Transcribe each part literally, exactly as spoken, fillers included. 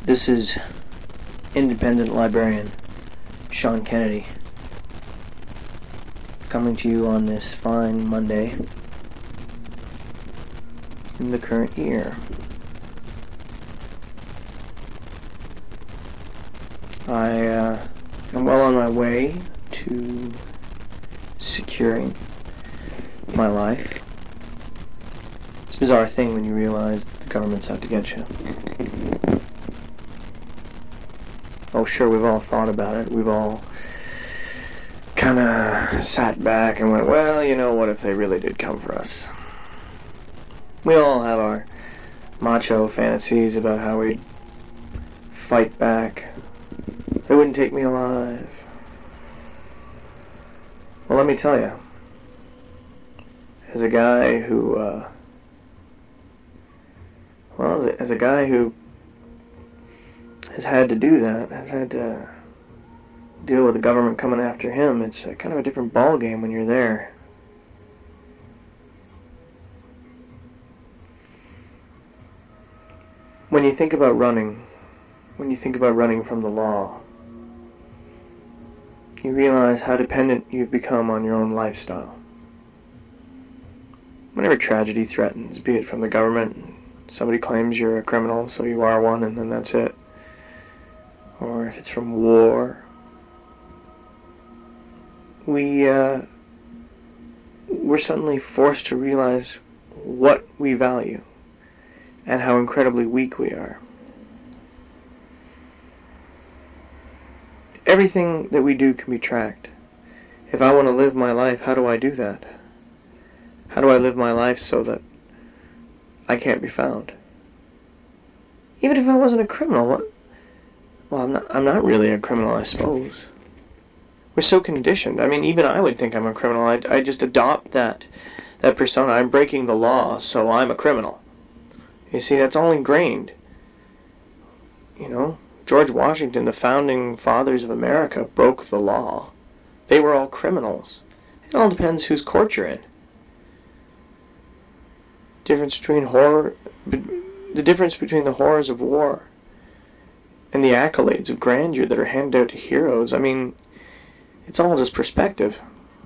This is independent librarian Sean Kennedy coming to you on this fine Monday in the current year. I uh, am well on my way to securing my life. It's a bizarre thing when you realize the government's out to get you. Oh, sure, we've all thought about it. We've all kind of sat back and went, well, you know, what if they really did come for us? We all have our macho fantasies about how we'd fight back. They wouldn't take me alive. Well, let me tell you, as a guy who, uh, well, as a guy who has had to do that, has had to deal with the government coming after him, it's a kind of a different ball game when you're there. When you think about running, when you think about running from the law, you realize how dependent you've become on your own lifestyle. Whenever tragedy threatens, be it from the government, somebody claims you're a criminal, so you are one, and then that's it. Or if it's from war, we, uh, we're suddenly forced to realize what we value and how incredibly weak we are. Everything that we do can be tracked. If I want to live my life, how do I do that? How do I live my life so that I can't be found? Even if I wasn't a criminal, what? Well, I'm not, I'm not really a criminal, I suppose. We're so conditioned. I mean, even I would think I'm a criminal. I, I just adopt that, that persona. I'm breaking the law, so I'm a criminal. You see, that's all ingrained. You know, George Washington, the founding fathers of America, broke the law. They were all criminals. It all depends whose court you're in. Difference between horror, the difference between the horrors of war and the accolades of grandeur that are handed out to heroes. I mean, it's all just perspective.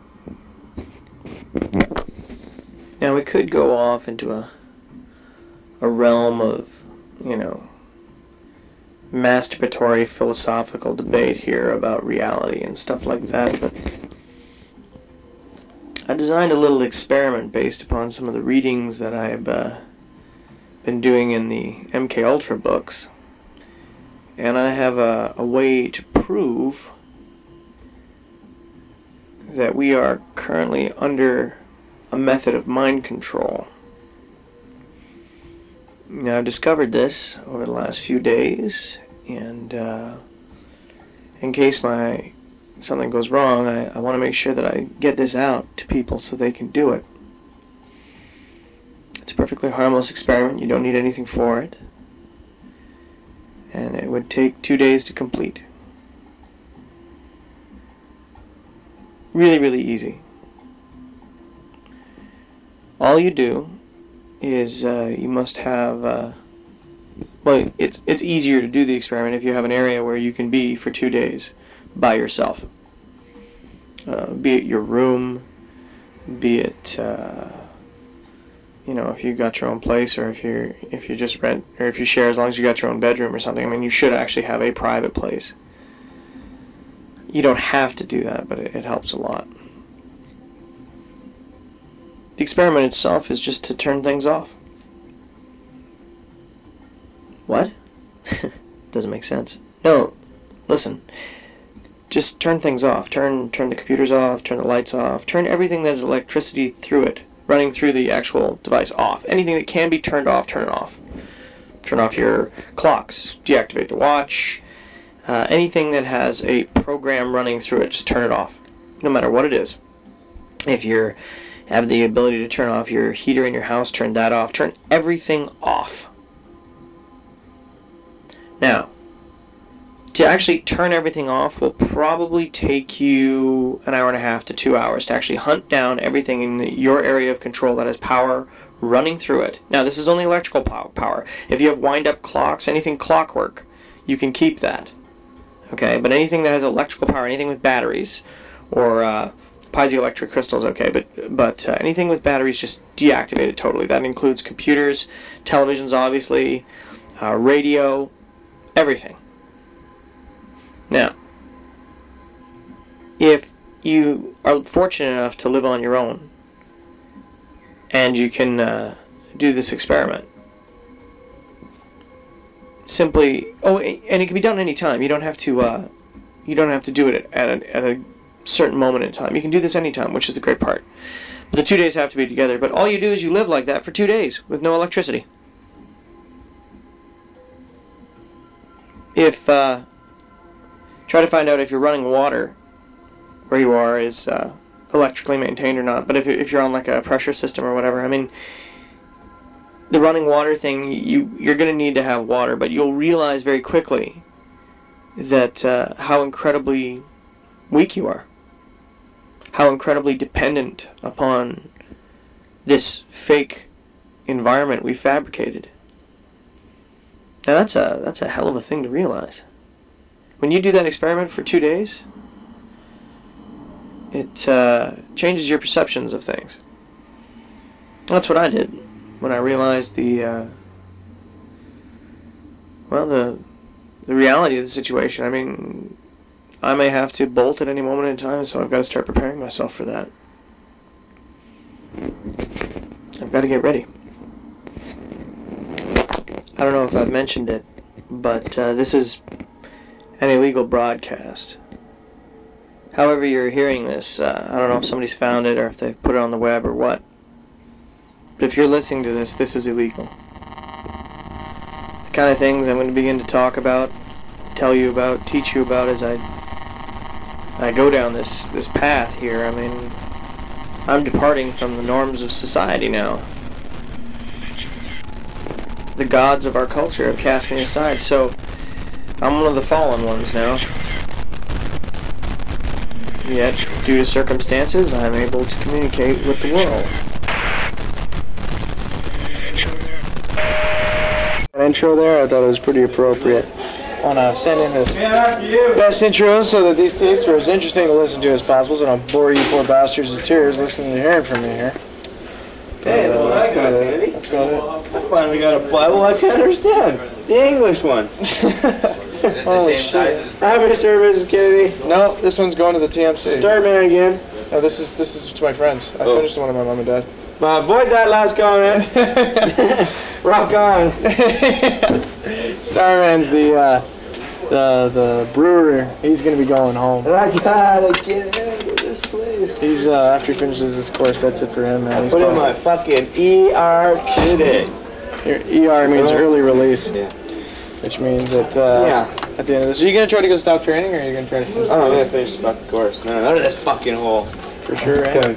Now, we could go off into a a realm of, you know, masturbatory philosophical debate here about reality and stuff like that, but I designed a little experiment based upon some of the readings that I've uh, been doing in the M K Ultra books, and I have a, a way to prove that we are currently under a method of mind control. Now, I've discovered this over the last few days, and uh, in case my something goes wrong, I, I want to make sure that I get this out to people so they can do it. It's a perfectly harmless experiment. You don't need anything for it, and it would take two days to complete. Really, really easy. All you do is uh, you must have, uh, well, it's it's easier to do the experiment if you have an area where you can be for two days by yourself. Uh, be it your room, be it, uh, you know, if you got your own place, or if you if you just rent, or if you share, as long as you got your own bedroom or something. I mean, you should actually have a private place. You don't have to do that, but it, it helps a lot. The experiment itself is just to turn things off. What? Doesn't make sense. No, listen. Just turn things off. Turn turn the computers off, turn the lights off, turn everything that has electricity through it, running through the actual device off. Anything that can be turned off, turn it off. Turn off your clocks, deactivate the watch, uh, anything that has a program running through it, just turn it off, no matter what it is. If you're have the ability to turn off your heater in your house, turn that off. Turn everything off. Now, to actually turn everything off will probably take you an hour and a half to two hours to actually hunt down everything in the, your area of control that has power running through it. Now, this is only electrical power. If you have wind-up clocks, anything clockwork, you can keep that. Okay, but anything that has electrical power, anything with batteries, or uh, piezoelectric crystals, okay, but but uh, anything with batteries, just deactivate it totally. That includes computers, televisions, obviously, uh, radio, everything. Now, if you are fortunate enough to live on your own, and you can uh, do this experiment, simply, oh, and it can be done any time. You don't have to, uh, you don't have to do it at a, at a certain moment in time. You can do this anytime, which is the great part. But the two days have to be together. But all you do is you live like that for two days with no electricity. If uh, try to find out if you're running water where you are is uh, electrically maintained or not. But if if you're on like a pressure system or whatever, I mean, the running water thing, you you're going to need to have water, but you'll realize very quickly that uh, how incredibly weak you are, how incredibly dependent upon this fake environment we fabricated. Now that's a that's a hell of a thing to realize. When you do that experiment for two days, it uh, changes your perceptions of things. That's what I did when I realized the uh, well the the reality of the situation. I mean, I may have to bolt at any moment in time, so I've got to start preparing myself for that. I've got to get ready. I don't know if I've mentioned it, but uh, this is an illegal broadcast. However you're hearing this, uh, I don't know if somebody's found it or if they've put it on the web or what. But if you're listening to this, this is illegal. The kind of things I'm going to begin to talk about, tell you about, teach you about as I I go down this, this path here. I mean, I'm departing from the norms of society now. The gods of our culture have cast me aside, so I'm one of the fallen ones now. Yet, due to circumstances, I'm able to communicate with the world. An intro there, I thought it was pretty appropriate. I want to send in this best intro so that these tapes are as interesting to listen to as possible, so I don't bore you poor bastards to tears listening to hearing from me here. Hey, uh, well, let's I go got to Kennedy. Let's go to I finally got a Bible I can understand. The English one. Holy shit. Hi, Mister and Missus Kennedy. No, this one's going to the T M C. Starman again. No, this is this is to my friends. I Oh. finished the one of my mom and dad. Uh, avoid that last comment. Rock on. Starman's the uh, the the brewer. He's gonna be going home. I gotta get out of this place. He's uh, after he finishes this course, that's it for him, man. He's Put in going. my fucking E R today. Your E R means early release, Yeah. which means that uh, Yeah. at the end of this, are you gonna try to go stock training, or are you gonna try to finish? Oh, I'm gonna finish the fucking course. No, out of this fucking hole. For sure, right?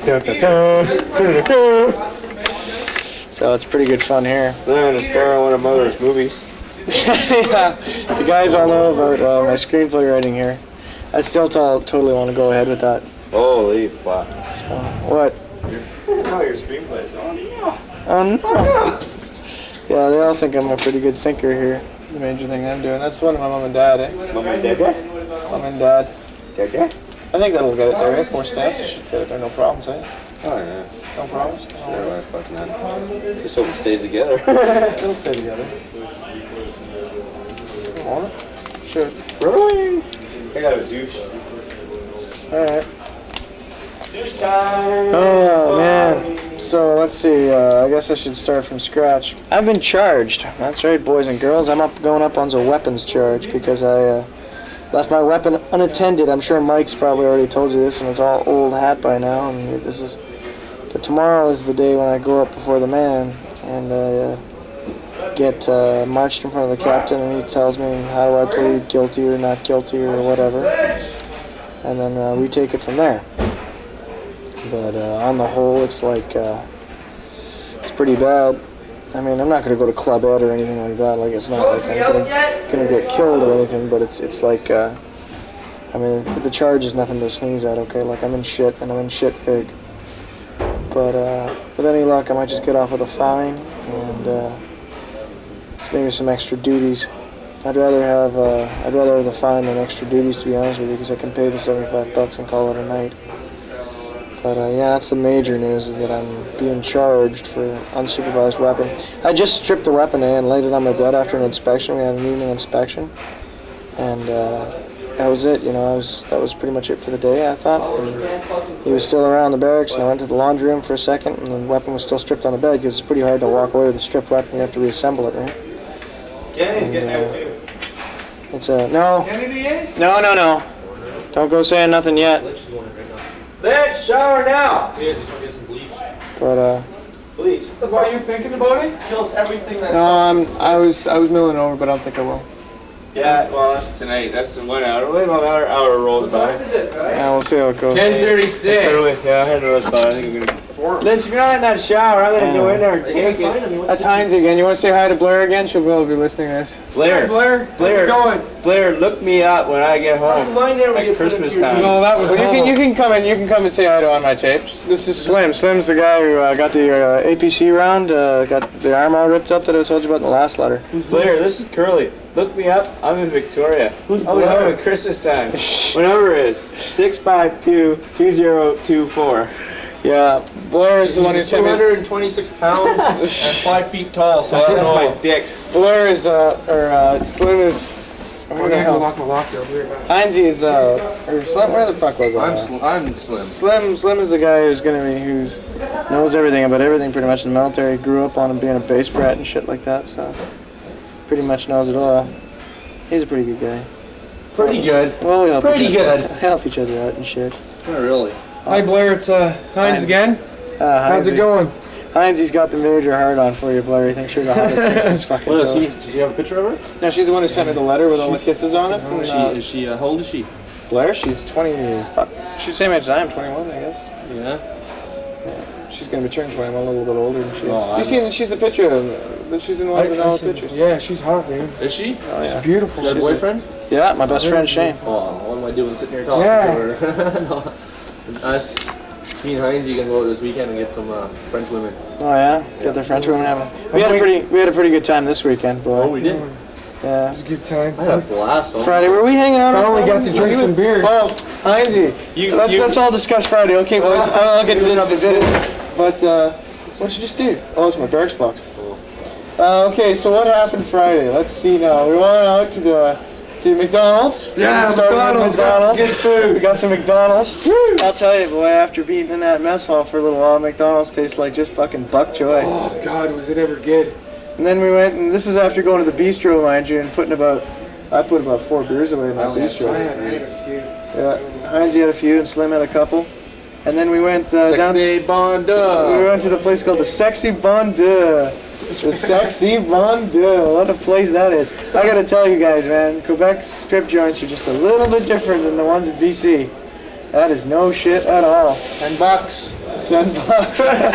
So it's pretty good fun here. I'm gonna star in one of Mother's movies. Yeah, you guys all know about uh, my screenplay writing here. I still t- totally want to go ahead with that. Holy fuck. So, what? Oh, your screenplays. Oh, no. Oh no! Yeah, they all think I'm a pretty good thinker here. The major thing I'm doing. That's one of my mom and dad, eh? Mom and Dad? Mom and dad. Dad? I think that'll get it there, eh? Four stamps. Should get it there, no problems, eh? Oh, yeah. No problems. Sure, why fuck not? Just hope it stays together. It'll stay together. Want it? Sure. Really? I got a douche. Alright. Douche time! Oh, man. So, let's see. Uh, I guess I should start from scratch. I've been charged. That's right, boys and girls. I'm up going up on a weapons charge because I uh, left my weapon unattended. I'm sure Mike's probably already told you this, and it's all old hat by now. And this is... But tomorrow is the day when I go up before the man, and I uh, get uh, marched in front of the captain, and he tells me how do I plead guilty or not guilty or whatever. And then uh, we take it from there. But uh, on the whole, it's like, uh, it's pretty bad. I mean, I'm not going to go to Club Ed or anything like that. Like, it's not like I'm going to get killed or anything, but it's it's like, uh, I mean, the charge is nothing to sneeze at, okay? Like, I'm in shit, and I'm in shit big. But uh, with any luck, I might just get off with a fine, and uh, maybe some extra duties. I'd rather have uh, I'd rather have the fine than extra duties, to be honest with you, because I can pay the seventy-five bucks and call it a night. But uh, yeah, that's the major news, is that I'm being charged for unsupervised weapon. I just stripped the weapon A and laid it on my bed after an inspection. We had an evening inspection, and uh, that was it. You know, I was that was pretty much it for the day, I thought. And he was still around the barracks, and I went to the laundry room for a second, and the weapon was still stripped on the bed, because it's pretty hard to walk away with a stripped weapon. You have to reassemble it, right? Kenny's And, getting uh, out too. It's a no. Kenny is? No, no, no. Don't go saying nothing yet. Let's shower now. But uh, Bleach. What are you thinking about it? Kills everything that. no, I'm. I was. I was milling over, but I don't think I will. Yeah, well, that's tonight. That's the one hour. Wait, about another hour rolls by. Yeah, we'll see how it goes. ten thirty-six. Yeah, I had to rush by. I think I'm gonna. Let's if you're not in that shower, I'm gonna go in there and take it. That's Heinz again. You want to say hi to Blair again? She'll probably be listening to this. Blair. Blair. Blair. How's it going? Blair, look me up when I get home. At Christmas time. No, that was. Well, you can you can come in. You can come and say hi to on my tapes. This is Slim. Slim's the guy who uh, got the uh, A P C round. Uh, got the arm all ripped up that I told you about in the last letter. Blair, this is Curly. Look me up. I'm in Victoria. Who's I'll be home at Christmas time. My number is six five two, two zero two four. Yeah, Blair is the one who sent two me. hundred twenty-six pounds and five feet tall, so I don't know. My dick. Blair is uh or uh Slim is. Where the hell? lock my locker over here. Heinzie is uh or Slim. Where the fuck was I? I'm, sl I'm slim. Slim, Slim is the guy who's gonna be, who's knows everything about everything pretty much in the military. Grew up on him being a base brat and shit like that, so pretty much knows it all. He's a pretty good guy. Pretty good. Well, we help Pretty each other, good. help each other out and shit. Not really. Hi Blair, it's uh, Heinz again. Uh, How's it going? Heinzie's got the major hard on for you, Blair. He thinks you're the hottest thing since fucking What is toast. she? Did you have a picture of her? No, she's the one who sent me the letter with all the kisses on it. Oh, is she? And, uh, Is she? Uh, how old is she? Blair, she's twenty. Fuck, she's the same age as I am, twenty-one, I guess. Yeah. Yeah, she's gonna be turning twenty-one, a little bit older than she is. Oh, you seen? She's a picture of her. She's in the ones in all the pictures. Yeah, she's hot, man. Is she? Oh yeah. She's beautiful. Your She's boyfriend? Yeah, my best friend Shane. Oh, what am I doing sitting here talking Yeah. to her? No. Us, me and Heinz, you can go out this weekend and get some uh, French women. Oh yeah, get their French women having. We had a pretty, we had a pretty good time this weekend, boy. Oh, we did. It Yeah. was a good time. I had a blast. Oh. Friday, were we hanging out? on Finally got Friday? to drink some beer. Oh, Heinzie, You- let's you- let's all discuss Friday, okay, boys? I'll I'll get to this in a bit. But uh, what'd you just do? Oh, it's my barracks box. Uh, okay, so what happened Friday? Let's see now. We went out to the to McDonald's. Yeah, We started at McDonald's. McDonald's. Good food. We got some McDonald's. I'll tell you, boy, after being in that mess hall for a little while, McDonald's tastes like just fucking buck joy. Oh God, was it ever good? And then we went, and this is after going to the bistro, mind you, and putting about, I put about four beers away in that bistro. I had a few. Yeah, Heinz had a few, and Slim had a couple. And then we went uh, down. Sexy We Bonda. went to the place called the Sexy Bonda. The Sexy Bonda. What a place that is. I gotta tell you guys, man, Quebec strip joints are just a little bit different than the ones in B C. That is no shit at all. Ten bucks. Ten bucks.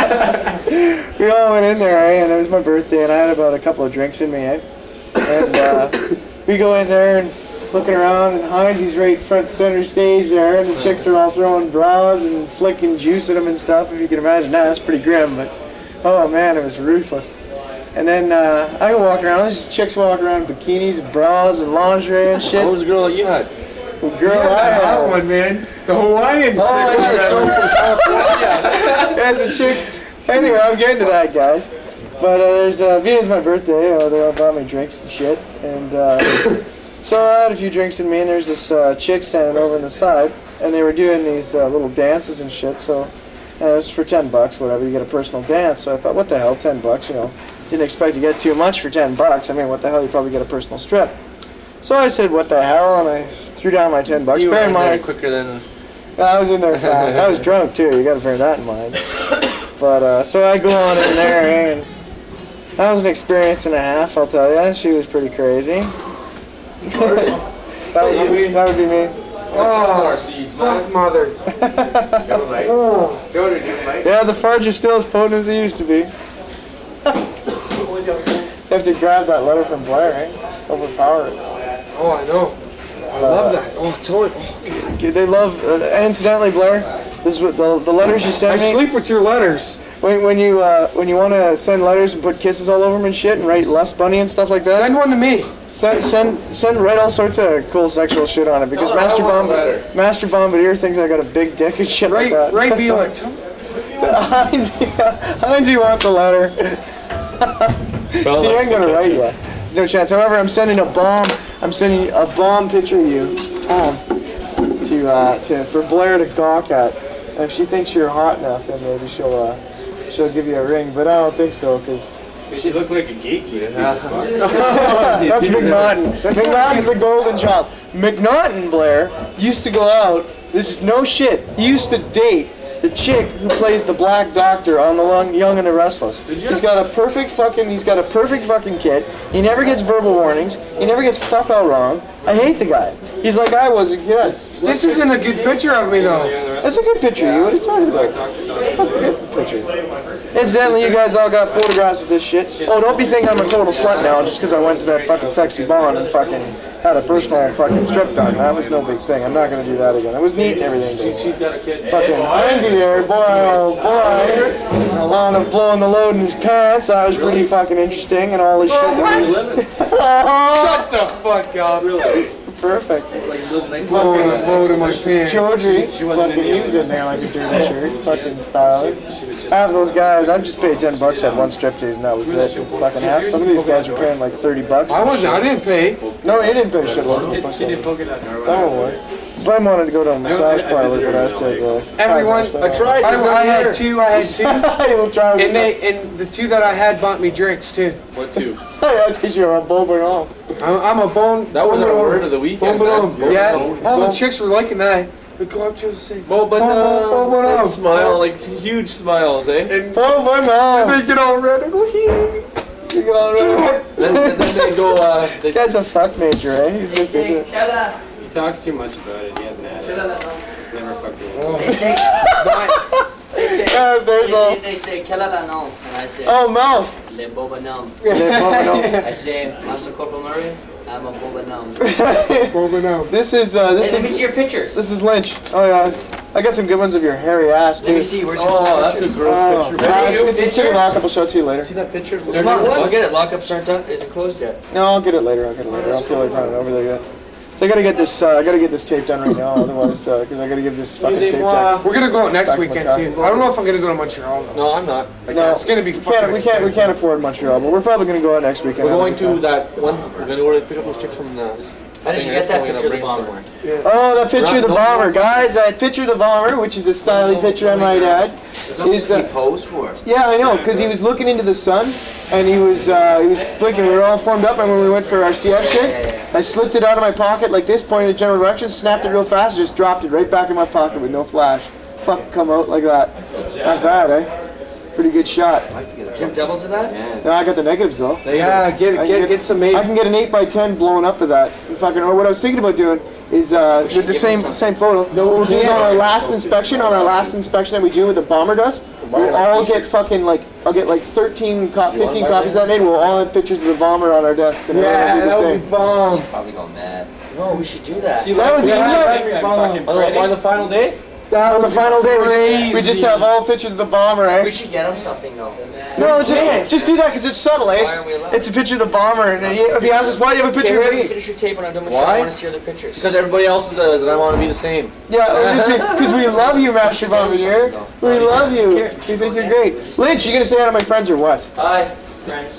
We all went in there, eh, and it was my birthday, and I had about a couple of drinks in me, eh? And uh, we go in there and looking around, and Heinz, he's right front center stage there, and the chicks are all throwing bras and flicking juice at him and stuff. If you can imagine that, that's pretty grim, but oh man, it was ruthless. And then uh, I go walking around, there's just chicks walking around in bikinis and bras and lingerie and shit. What was the girl that you had? The girl I had. That one, man. The Hawaiian Oh, chick. yeah, That's a chick. Anyway, I'm getting to that, guys. But uh, there's uh, Vita's my birthday. Uh, they all bought me drinks and shit. And uh, so I had a few drinks in me, and there's this uh, chick standing over on the side, and they were doing these uh, little dances and shit. So uh, it was for ten bucks, whatever. You get a personal dance. So I thought, what the hell, ten bucks? You know, didn't expect to get too much for ten bucks. I mean, what the hell? You probably get a personal strip. So I said, what the hell? And I threw down my ten bucks. You Bear were in there mind, quicker than. I was in there fast. I was drunk too. You got to bear that in mind. But uh, so I go on in there, and that was an experience and a half. I'll tell you. She was pretty crazy. that would be that would be me. Oh, fuck mother. Oh. Yeah, the fudge is still as potent as it used to be. You have to grab that letter from Blair, eh? Overpower it. Oh, I know. I love that. Oh, totally. Oh, Okay, they love. Uh, incidentally, Blair, this is what the the letters you I send me. sleep with your letters. When when you uh, when you want to send letters and put kisses all over them and shit and write lust bunny and stuff like that. Send one to me. Send, send, send Red all sorts of cool sexual shit on it because Master Bomb, Master Bombardier thinks I got a big dick and shit Right, like that. right, be like, Heinz, Heinz wants a letter. She ain't gonna write yet. There's no chance. However, I'm sending a bomb. I'm sending a bomb picture of you home to uh, to for Blair to gawk at. And if she thinks you're hot enough, then maybe she'll uh, she'll give you a ring. But I don't think so because. She looked like a geek. You That's McNaughton. McNaughton's the golden child. McNaughton, Blair, used to go out. This is no shit. He used to date the chick who plays the Black Doctor on the Long, Young and the Restless. He's got a perfect fucking. He's got a perfect fucking kid. He never gets verbal warnings. He never gets fuck all wrong. I hate the guy. He's like I was a kid. this isn't a good picture of me though. That's a good picture. You. What are you talking about? That's a fucking good picture. Incidentally, you guys all got photographs of this shit. Oh, don't be thinking I'm a total slut now just because I went to that fucking sexy bond and fucking had a personal fucking strip done. That was no big thing. I'm not gonna do that again. It was neat and everything. But She's got a kid. fucking Heinzie there, boy, oh boy, on him blowing the load in his pants. That was pretty fucking interesting and all this shit. Shut the fuck up. Really? Perfect. Blowing a load in my pants. Georgie, fucking he was in there like a dirty shirt, fucking styling. Half those guys, I just paid ten bucks at one striptease and that was it. Fucking half. Some of these guys were paying like thirty bucks. I wasn't. I didn't pay. No, he didn't pay shit. She did polka dot. Someone would. Slim wanted to go to a massage parlor, but I said, uh, Everyone, I tried. I, I had two. I had two. You'll try with And they, and the two that I had bought me drinks too. What two? That's because you're a bober all. I'm, I'm a bone. That was bone our bone. word of the weekend. Bone man. Yeah. Bone. All the chicks were liking that. We go up to the same. Well, but Bone, bone, bone, uh, bone. they smile like huge smiles, eh? And Bober all. they get all red. I go, hee. You get all right. then, then they go. Uh, they, This guy's a fuck major, eh? He's just into it. he talks too much about it. He hasn't had it. He's never fucked it. Oh. Uh, there's They, a. they say Kelala no, and I say Oh, mouth. Le Boba Num. Le Boba Num. I say Master Corporal Murray, I'm a Boba Num. Boba now. This is uh, this Hey, let me see is your pictures. this is Lynch. Oh yeah, I got some good ones of your hairy ass Let me too. see. Where's your Oh, that's a pictures? gross Oh, picture. uh, Really? it's it's in the lockup. I'll show it to you later. See that picture? Come on, let's go get it. Lockups aren't done. Isn't closed yet. No, I'll get it later. I'll get it later. I'll feel like running over there yet. So I gotta get this. Uh, I gotta get this tape done right now. Otherwise, because I gotta give this fucking tape done. We're gonna go out next Back weekend my too. car. I don't know if I'm gonna go to Montreal though. No, I'm not. No, It's gonna be we fucking can't. We can't. We expensive. can't afford Montreal, but we're probably gonna go out next weekend. We're Have a going good to time. that one. We're going to order pick up those chicks from the. How did you get that picture of the bomber? Oh, that picture of the No, bomber, no. guys! That picture of the bomber, which is a stylish picture I might add, is He uh, posed for it. yeah, I know, because he was looking into the sun, and he was uh, he was blinking. We were all formed up, and when we went for our C F shit, I slipped it out of my pocket like this, pointed in general direction, snapped it real fast, just dropped it right back in my pocket with no flash. Fuck, come out like that. Not bad, eh? Pretty good shot. Jim Devils of that? Yeah. No, I got the negatives though. Yeah, get I get can get some I made. can get an eight by ten blown up of that. And fucking, or what I was thinking about doing is uh, should with the give same him some. same photo. No, what we'll do is on our last inspection, on our last inspection that we do with the bomber dust, we'll all get fucking like, I'll get like thirteen, co- fifteen copies of that made. We'll all have pictures of the bomber on our desk. And Yeah, everyone that will do would the be bomb. Probably go mad. No, we should do that. That would be Yeah, lit. On the final day? On the final day, we, we just have all pictures of the bomber, We eh? should get him something though. No, just just do that because it's subtle, eh? Why aren't we allowed? It's, it's a picture of the bomber, and he- if he asks us, why do you have a Okay, picture of hurry, me? finish your tape when I'm done with you. Why? I want to see other pictures. Because everybody else does, and I want to be the same. Yeah, because we love you, Master Bombardier. We love you. We think you're great. Lynch, you gonna say hi to my friends or what? Hi, friends.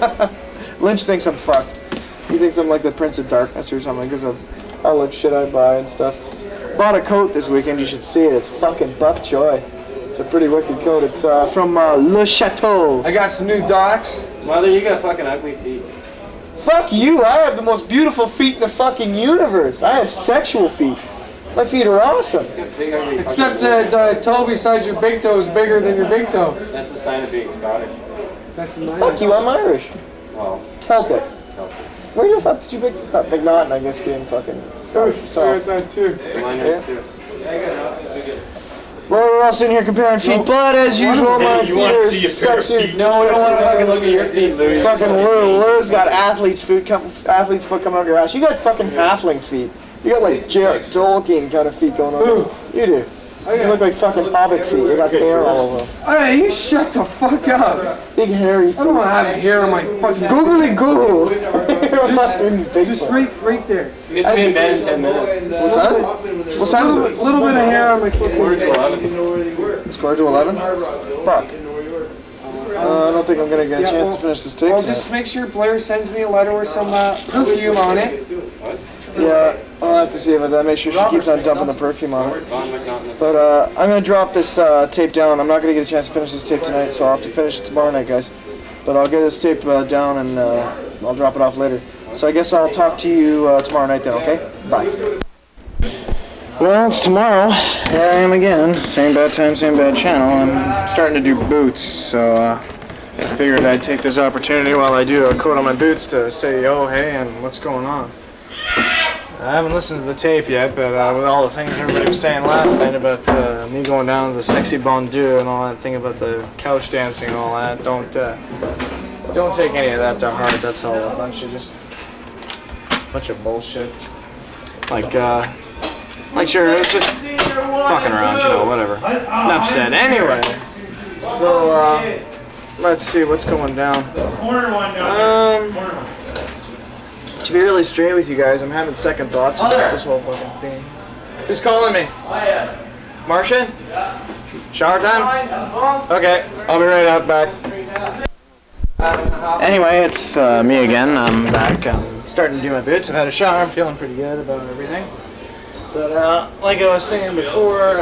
Lynch thinks I'm fucked. He thinks I'm like the Prince of Darkness or something because of all the shit I buy and stuff. Bought a coat this weekend. You should see it. It's fucking buck joy. It's a pretty wicked coat. It's uh, from uh, Le Chateau. I got some new docks. Mother, you got fucking ugly feet. Fuck you! I have the most beautiful feet in the fucking universe. I have sexual feet. My feet are awesome. Except that the toe beside your big toe is bigger than your big toe. That's a sign of being Scottish. That's nice. Fuck you! I'm Irish. Well, Celtic. Where the fuck did you pick uh, McNaughton? I guess being fucking Scottish. I So. got that too. mine Yeah. are too. Well, we're all sitting here comparing feet, but as usual, my feet are sexy. No, we don't want to fucking look at your feet, Louis. Fucking Lou, Lou's got athlete's foot, come, athlete's foot coming out your ass. You got fucking halfling feet. You got like Jared Tolkien kind of feet going on. You do. You look like fucking hobbit feet. You got hair all over them. Hey, you shut the fuck up. Big hairy I feet. don't want to have hair on my fucking. Googly goo. In big Just right, right there. Meet me in bed in ten minutes. What's that? What time is A it? little bit of hair on my foot. Quarter to eleven. It's quarter to eleven? Fuck. Uh, I don't think I'm gonna get a Yeah, chance well- to finish this tape Well, tonight. just make sure Blair sends me a letter with some uh, perfume on it. Yeah, I'll have to see if I make sure she keeps on dumping the perfume on her. But uh, I'm gonna drop this uh, tape down. I'm not gonna get a chance to finish this tape tonight, so I'll have to finish it tomorrow night, guys. But I'll get this tape uh, down and uh, I'll drop it off later. So I guess I'll talk to you uh, tomorrow night then, okay? Bye. Well, it's tomorrow. Here I am again. Same bad time, same bad channel. I'm starting to do boots, so uh, I figured I'd take this opportunity while I do a coat on my boots to say, oh, hey, and what's going on. I haven't listened to the tape yet, but uh, with all the things everybody was saying last night about uh, me going down to the sexy bon Dieu and all that thing about the couch dancing and all that, don't uh, don't take any of that to heart. That's all a bunch of just bunch of bullshit. Like, uh, like sure, it's just fucking around, you know, whatever. Enough said. Anyway, so uh, let's see what's going down. Um. To be really straight with you guys, I'm having second thoughts about this whole fucking scene. Who's calling me? Martian? Shower time? Okay, I'll be right out back. Anyway, it's uh, me again. I'm back. I'm starting to do my boots. I've had a shower. I'm feeling pretty good about everything. But uh, like I was saying before,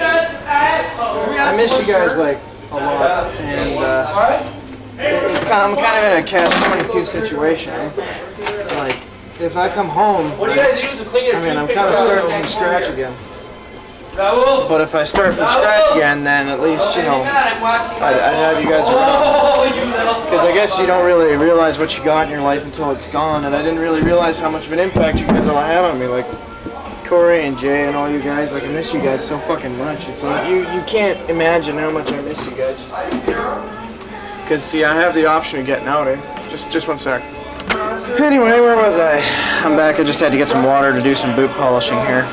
I miss you guys like a lot, and uh, it's kind of, I'm kind of in a catch twenty-two situation. Eh? Like, if I come home, what do you guys use to clean your I mean, I'm kind of starting from scratch again. But if I start from scratch again, then at least, you know, I'd, I'd have you guys around. Because I guess you don't really realize what you got in your life until it's gone, and I didn't really realize how much of an impact you guys all had on me. Like, Corey and Jay and all you guys, like, I miss you guys so fucking much. It's like, you, you can't imagine how much I miss you guys. Because, see, I have the option of getting out, eh? Just, just one sec. Anyway, where was I? I'm back. I just had to get some water to do some boot polishing here.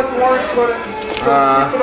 Uh,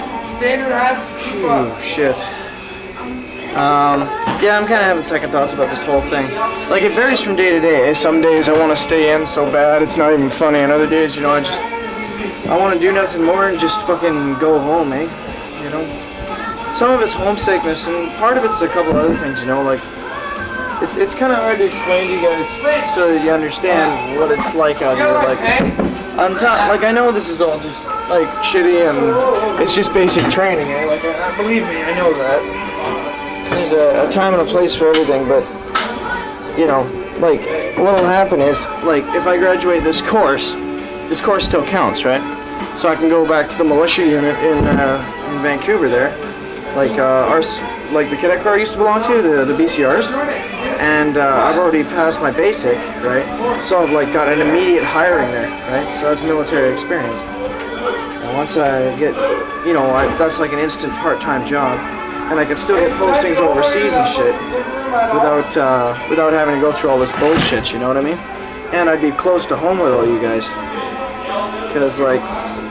ooh, shit. Um, yeah, I'm kind of having second thoughts about this whole thing. Like, it varies from day to day. Some days I want to stay in so bad it's not even funny, and other days, you know, I just, I want to do nothing more and just fucking go home, eh? You know? Some of it's homesickness, and part of it's a couple other things, you know, like, It's it's kind of hard to explain to you guys so that you understand what it's like out here. Like, on top, like I know this is all just like shitty and it's just basic training. Eh? Like, I, believe me, I know that. There's a, a time and a place for everything, but you know, like what'll happen is, like if I graduate this course, this course still counts, right? So I can go back to the militia unit in uh, in Vancouver there, like uh, our. Like the cadet corps I used to belong to, the, the B C Rs, and uh, I've already passed my basic, right? So I've like got an immediate hiring there, right? So that's military experience. And once I get, you know, I, that's like an instant part-time job, and I can still get postings overseas and shit without uh, without having to go through all this bullshit. You know what I mean? And I'd be close to home with all you guys, because like,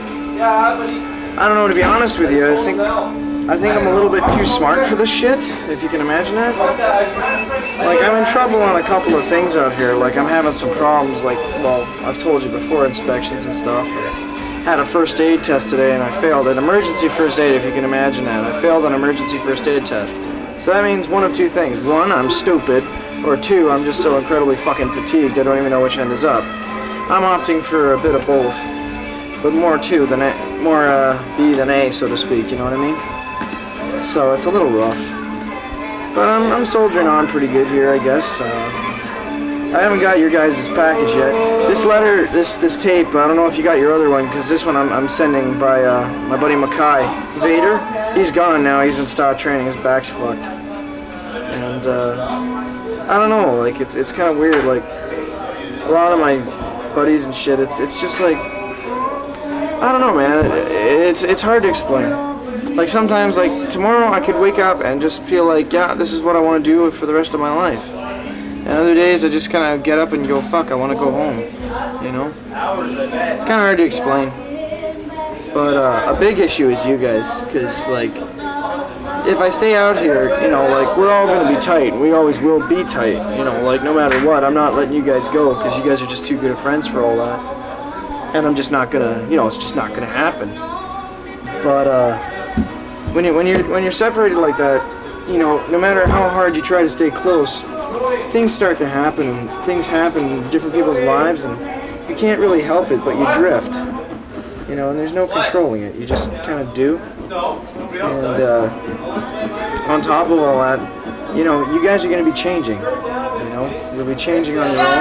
I don't know. To be honest with you, I think. I think I'm a little bit too smart for this shit, if you can imagine that. Like, I'm in trouble on a couple of things out here. Like, I'm having some problems, like, well, I've told you before, inspections and stuff. I had a first aid test today and I failed. An emergency first aid, if you can imagine that. I failed an emergency first aid test. So that means one of two things. One, I'm stupid. Or two, I'm just so incredibly fucking fatigued I don't even know which end is up. I'm opting for a bit of both. But more two than A, more uh, B than A, so to speak, you know what I mean? So it's a little rough, but I'm, I'm soldiering on pretty good here, I guess. Uh, I haven't got your guys' package yet. This letter, this this tape, I don't know if you got your other one, because this one I'm, I'm sending by uh, my buddy Mackay Vader. He's gone now. He's in STAT training. His back's fucked, and uh, I don't know. Like it's it's kind of weird. Like a lot of my buddies and shit. It's it's just like I don't know, man. It, it's it's hard to explain. Like sometimes, like tomorrow I could wake up and just feel like, yeah, this is what I want to do for the rest of my life. And other days I just kind of get up and go, fuck, I want to go home. You know? It's kind of hard to explain. But uh, a big issue is you guys, because like, if I stay out here, you know, like, we're all going to be tight. We always will be tight, you know, like, no matter what. I'm not letting you guys go because you guys are just too good of friends for all that. And I'm just not going to, you know, it's just not going to happen. But, uh, when, you, when, you're, when you're separated like that, you know, no matter how hard you try to stay close, things start to happen, and things happen in different people's lives, and you can't really help it, but you drift. You know, and there's no controlling it. You just kind of do. And uh, on top of all that, you know, you guys are going to be changing. You know, you'll be changing on your own.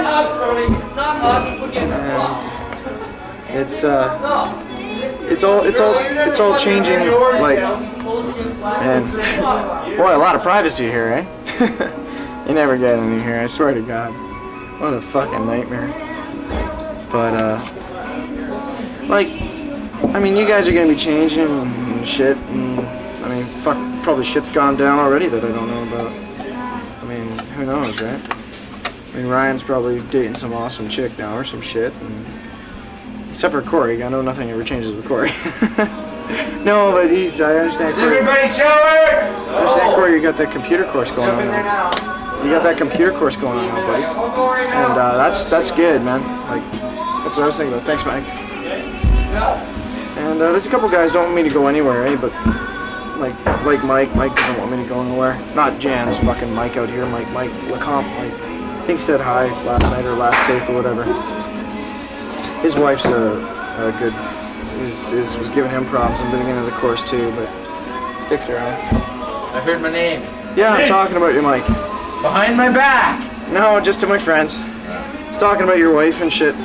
And it's uh, it's all it's all it's all changing. Like, and boy, a lot of privacy here, eh? You never get any here. I swear to God, what a fucking nightmare. But uh, like. I mean, you guys are going to be changing and shit, and, I mean, fuck, probably shit's gone down already that I don't know about. I mean, who knows, right? I mean, Ryan's probably dating some awesome chick now or some shit, and, except for Corey. I know nothing ever changes with Corey. No, but he's, I understand Corey. Everybody shower! I understand, Corey, you got that computer course going on now. You got that computer course going on now, buddy. And uh, that's, that's good, man. Like, that's what I was thinking about. Thanks, Mike. And uh, there's a couple guys don't want me to go anywhere, eh? But like like Mike, Mike doesn't want me to go anywhere. Not Jan's fucking Mike out here, Mike, Mike Lecomte, Mike. I think said hi last night or last tape or whatever. His wife's a, a good, is, is was giving him problems in the beginning of the course too, but sticks around. I heard my name. Yeah, I'm talking about you, Mike. Behind my back. No, just to my friends. It's talking about your wife and shit.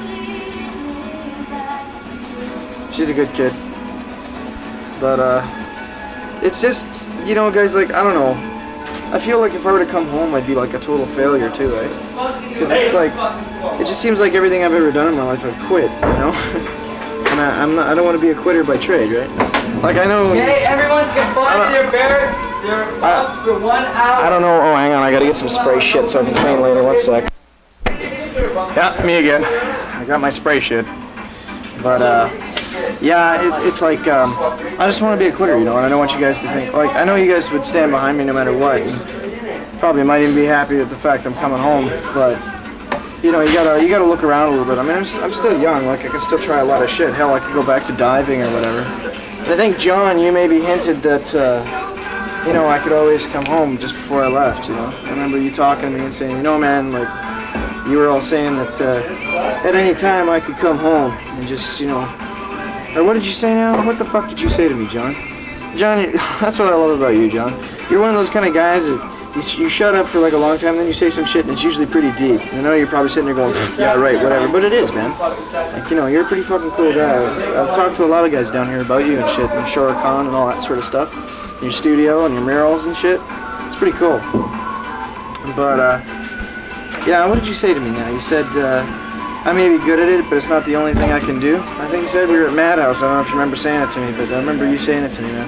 She's a good kid. But, uh, it's just, you know, guys, like, I don't know. I feel like if I were to come home, I'd be like a total failure, too, eh? Because it's like, it just seems like everything I've ever done in my life, I've quit, you know? And I, I'm not, I don't want to be a quitter by trade, right? Like, I know... Hey, everyone's confined to their barracks. Their bubs for one hour. I don't know. Oh, hang on. I gotta get some spray shit so I can clean later. One sec. Yeah, me again. I got my spray shit. But, uh... yeah, it, it's like, um, I just want to be a quitter, you know, and I don't want you guys to think, like, I know you guys would stand behind me no matter what, and probably might even be happy with the fact I'm coming home, but, you know, you gotta, you gotta look around a little bit. I mean, I'm, I'm still young, like, I can still try a lot of shit. Hell, I could go back to diving or whatever. And I think, John, you maybe hinted that, uh, you know, I could always come home just before I left, you know. I remember you talking to me and saying, you know, man, like, you were all saying that, uh, at any time I could come home and just, you know, or what did you say now? What the fuck did you say to me, John? John, you, that's what I love about you, John. You're one of those kind of guys that you, you shut up for like a long time, then you say some shit and it's usually pretty deep. I know you're probably sitting there going, yeah, right, whatever. But it is, man. Like, you know, you're a pretty fucking cool guy. I've, I've talked to a lot of guys down here about you and shit, and Shora Khan and all that sort of stuff. Your studio and your murals and shit. It's pretty cool. But, uh, yeah, what did you say to me now? You said, uh, I may be good at it, but it's not the only thing I can do. I think you said we were at Madhouse. I don't know if you remember saying it to me, but I remember you saying it to me, man.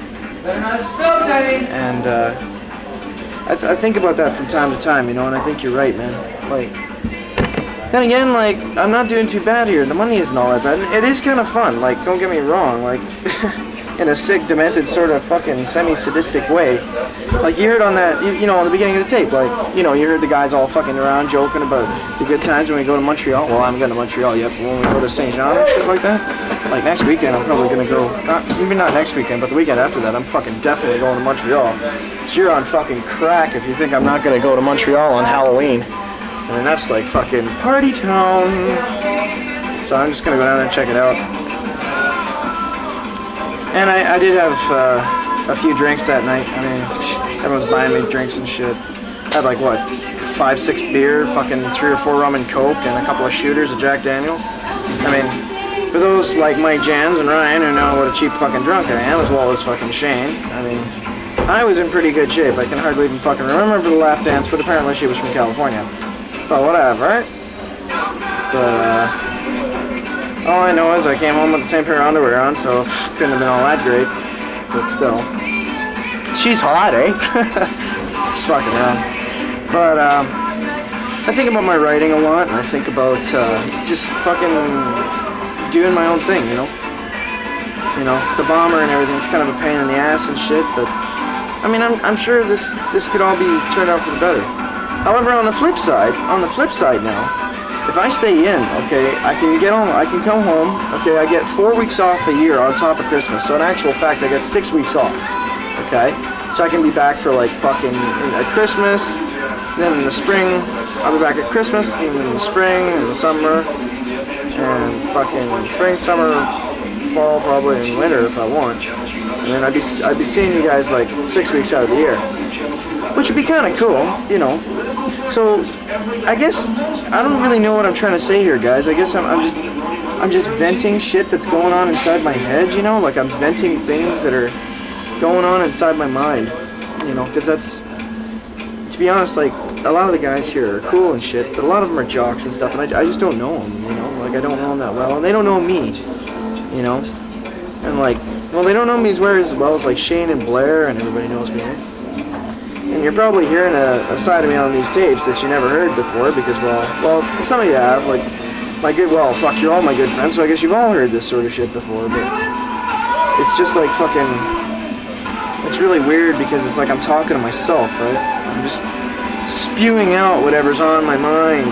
And uh, I, th- I think about that from time to time, you know, and I think you're right, man. Like, then again, like, I'm not doing too bad here. The money isn't all that bad. It is kind of fun. Like, don't get me wrong. Like, in a sick, demented, sort of fucking semi-sadistic way. Like, you heard on that, you, you know, on the beginning of the tape, like, you know, you heard the guys all fucking around joking about the good times when we go to Montreal. Well, I haven't been to Montreal yet, but when we go to Saint Jean and shit like that, like, next weekend, I'm probably going to go, not, maybe not next weekend, but the weekend after that, I'm fucking definitely going to Montreal. So you're on fucking crack if you think I'm not going to go to Montreal on Halloween. I mean, that's like fucking party town. So I'm just going to go down there and check it out. And I, I did have uh, a few drinks that night. I mean, everyone's buying me drinks and shit. I had like, what, five, six beer, fucking three or four rum and coke, and a couple of shooters of Jack Daniels. I mean, for those like Mike Jans and Ryan who know what a cheap fucking drunk I am, as well as fucking Shane, I mean, I was in pretty good shape. I can hardly even fucking remember the lap dance, but apparently she was from California. So whatever, right? But, uh... all I know is I came home with the same pair of underwear on, so couldn't have been all that great. But still. She's hot, eh? Just fucking around. But, um, I think about my writing a lot, and I think about, uh, just fucking doing my own thing, you know? You know, the bomber and everything's kind of a pain in the ass and shit, but I mean, I'm, I'm sure this, this could all be turned out for the better. However, on the flip side, on the flip side now, if I stay in, okay, I can get home, I can come home, okay, I get four weeks off a year on top of Christmas, so in actual fact, I get six weeks off, okay, so I can be back for, like, fucking, at Christmas, then in the spring, I'll be back at Christmas, and in the spring, and the summer, and fucking spring, summer, fall, probably, and winter if I want, and then I'd be, I'd be seeing you guys, like, six weeks out of the year, which would be kind of cool, you know. So, I guess, I don't really know what I'm trying to say here, guys. I guess I'm, I'm just, I'm just venting shit that's going on inside my head, you know? Like, I'm venting things that are going on inside my mind, you know? Because that's, to be honest, like, a lot of the guys here are cool and shit, but a lot of them are jocks and stuff, and I, I just don't know them, you know? Like, I don't know them that well, and they don't know me, you know? And, like, well, they don't know me as well as, well as like, Shane and Blair, and everybody knows me, right? And you're probably hearing a, a side of me on these tapes that you never heard before because, well, well, some of you have. Like, my good, well, fuck, you're all my good friends, so I guess you've all heard this sort of shit before, but it's just like fucking, it's really weird because it's like I'm talking to myself, right? I'm just spewing out whatever's on my mind,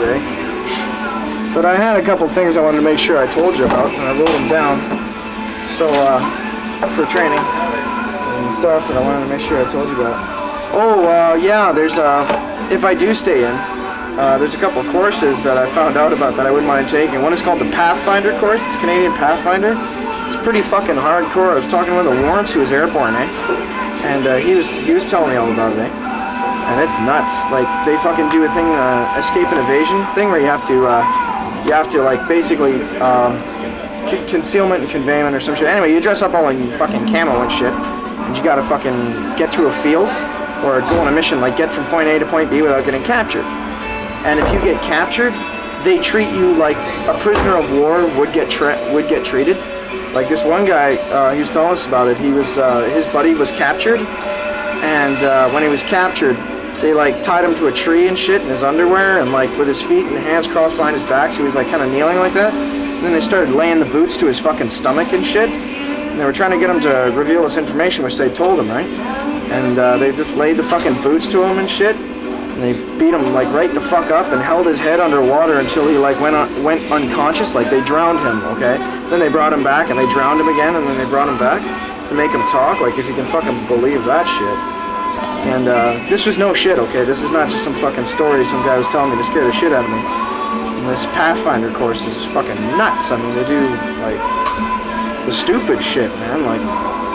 right? But I had a couple things I wanted to make sure I told you about, and I wrote them down, so, uh, for training and stuff, and I wanted to make sure I told you about. Oh, uh, yeah, there's, uh, if I do stay in, uh, there's a couple of courses that I found out about that I wouldn't mind taking. One is called the Pathfinder course. It's Canadian Pathfinder. It's pretty fucking hardcore. I was talking with a Lawrence who was airborne, eh? And, uh, he was, he was telling me all about it, eh? And it's nuts. Like, they fucking do a thing, uh, escape and evasion thing where you have to, uh, you have to, like, basically, um, concealment and conveyment or some shit. Anyway, you dress up all in fucking camo and shit, and you gotta fucking get through a field, or go on a mission, like get from point A to point B without getting captured. And if you get captured, they treat you like a prisoner of war would get tra- would get treated. Like this one guy, uh, he was telling us about it. He was, uh, his buddy was captured, and uh, when he was captured, they like tied him to a tree and shit in his underwear, and like with his feet and hands crossed behind his back, so he was like kind of kneeling like that. And then they started laying the boots to his fucking stomach and shit. And they were trying to get him to reveal this information, which they told him, right? And uh, they just laid the fucking boots to him and shit. And they beat him like right the fuck up and held his head underwater until he like went on, went unconscious. Like they drowned him, okay? Then they brought him back and they drowned him again, and then they brought him back to make him talk. Like if you can fucking believe that shit. And uh, this was no shit, okay? This is not just some fucking story some guy was telling me to scare the shit out of me. And this Pathfinder course is fucking nuts. I mean, they do like the stupid shit, man. Like,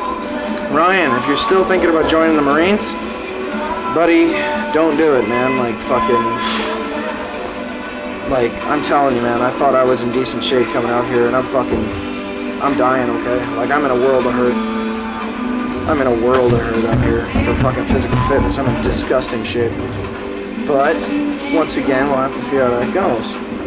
Ryan, if you're still thinking about joining the Marines, buddy, don't do it, man. Like, fucking, like, I'm telling you, man, I thought I was in decent shape coming out here, and I'm fucking, I'm dying, okay? Like, I'm in a world of hurt. I'm in a world of hurt out here for fucking physical fitness. I'm in disgusting shape. But, once again, we'll have to see how that goes.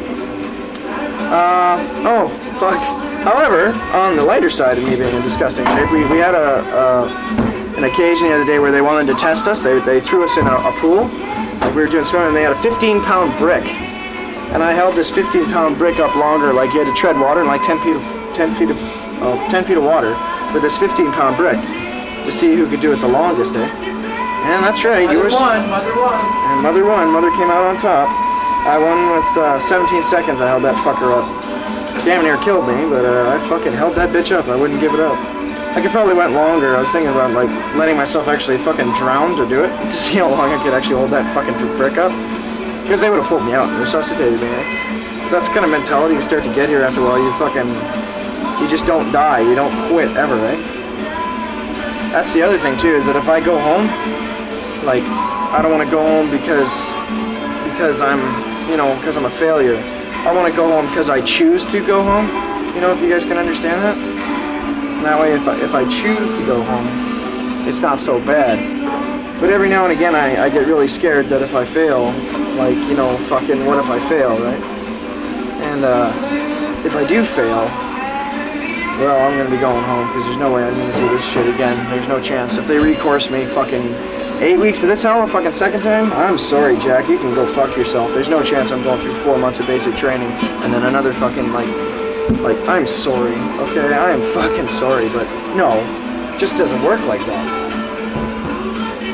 Uh, oh, fuck. However, on the lighter side of me being in disgusting shape, we, we had a, uh, an occasion the other day where they wanted to test us. They, they threw us in a, a pool. Like we were doing swimming, and they had a fifteen pound brick. And I held this fifteen pound brick up longer, like you had to tread water in like ten feet of, ten feet of, uh, ten feet of water with this fifteen pound brick to see who could do it the longest, eh? And that's right, Mother yours. won, Mother won. And Mother won. Mother came out on top. I won with uh, seventeen seconds. I held that fucker up. Damn near killed me, but uh, I fucking held that bitch up. I wouldn't give it up. I could probably went longer. I was thinking about like letting myself actually fucking drown to do it, to see how long I could actually hold that fucking brick up. Because they would have pulled me out and resuscitated me, eh? That's the kind of mentality you start to get here after a while. You fucking, you just don't die. You don't quit ever, right? That's the other thing too, is that if I go home, like, I don't want to go home because, because I'm, you know, because I'm a failure. I want to go home because I choose to go home. You know, if you guys can understand that? And that way, if I, if I choose to go home, it's not so bad. But every now and again, I, I get really scared that if I fail, like, you know, fucking, what if I fail, right? And, uh, if I do fail, well, I'm going to be going home because there's no way I'm going to do this shit again. There's no chance. If they recourse me fucking eight weeks of this hell a fucking second time, I'm sorry, Jack. You can go fuck yourself. There's no chance I'm going through four months of basic training and then another fucking, like, like, I'm sorry, okay? I am fucking sorry, but no, it just doesn't work like that.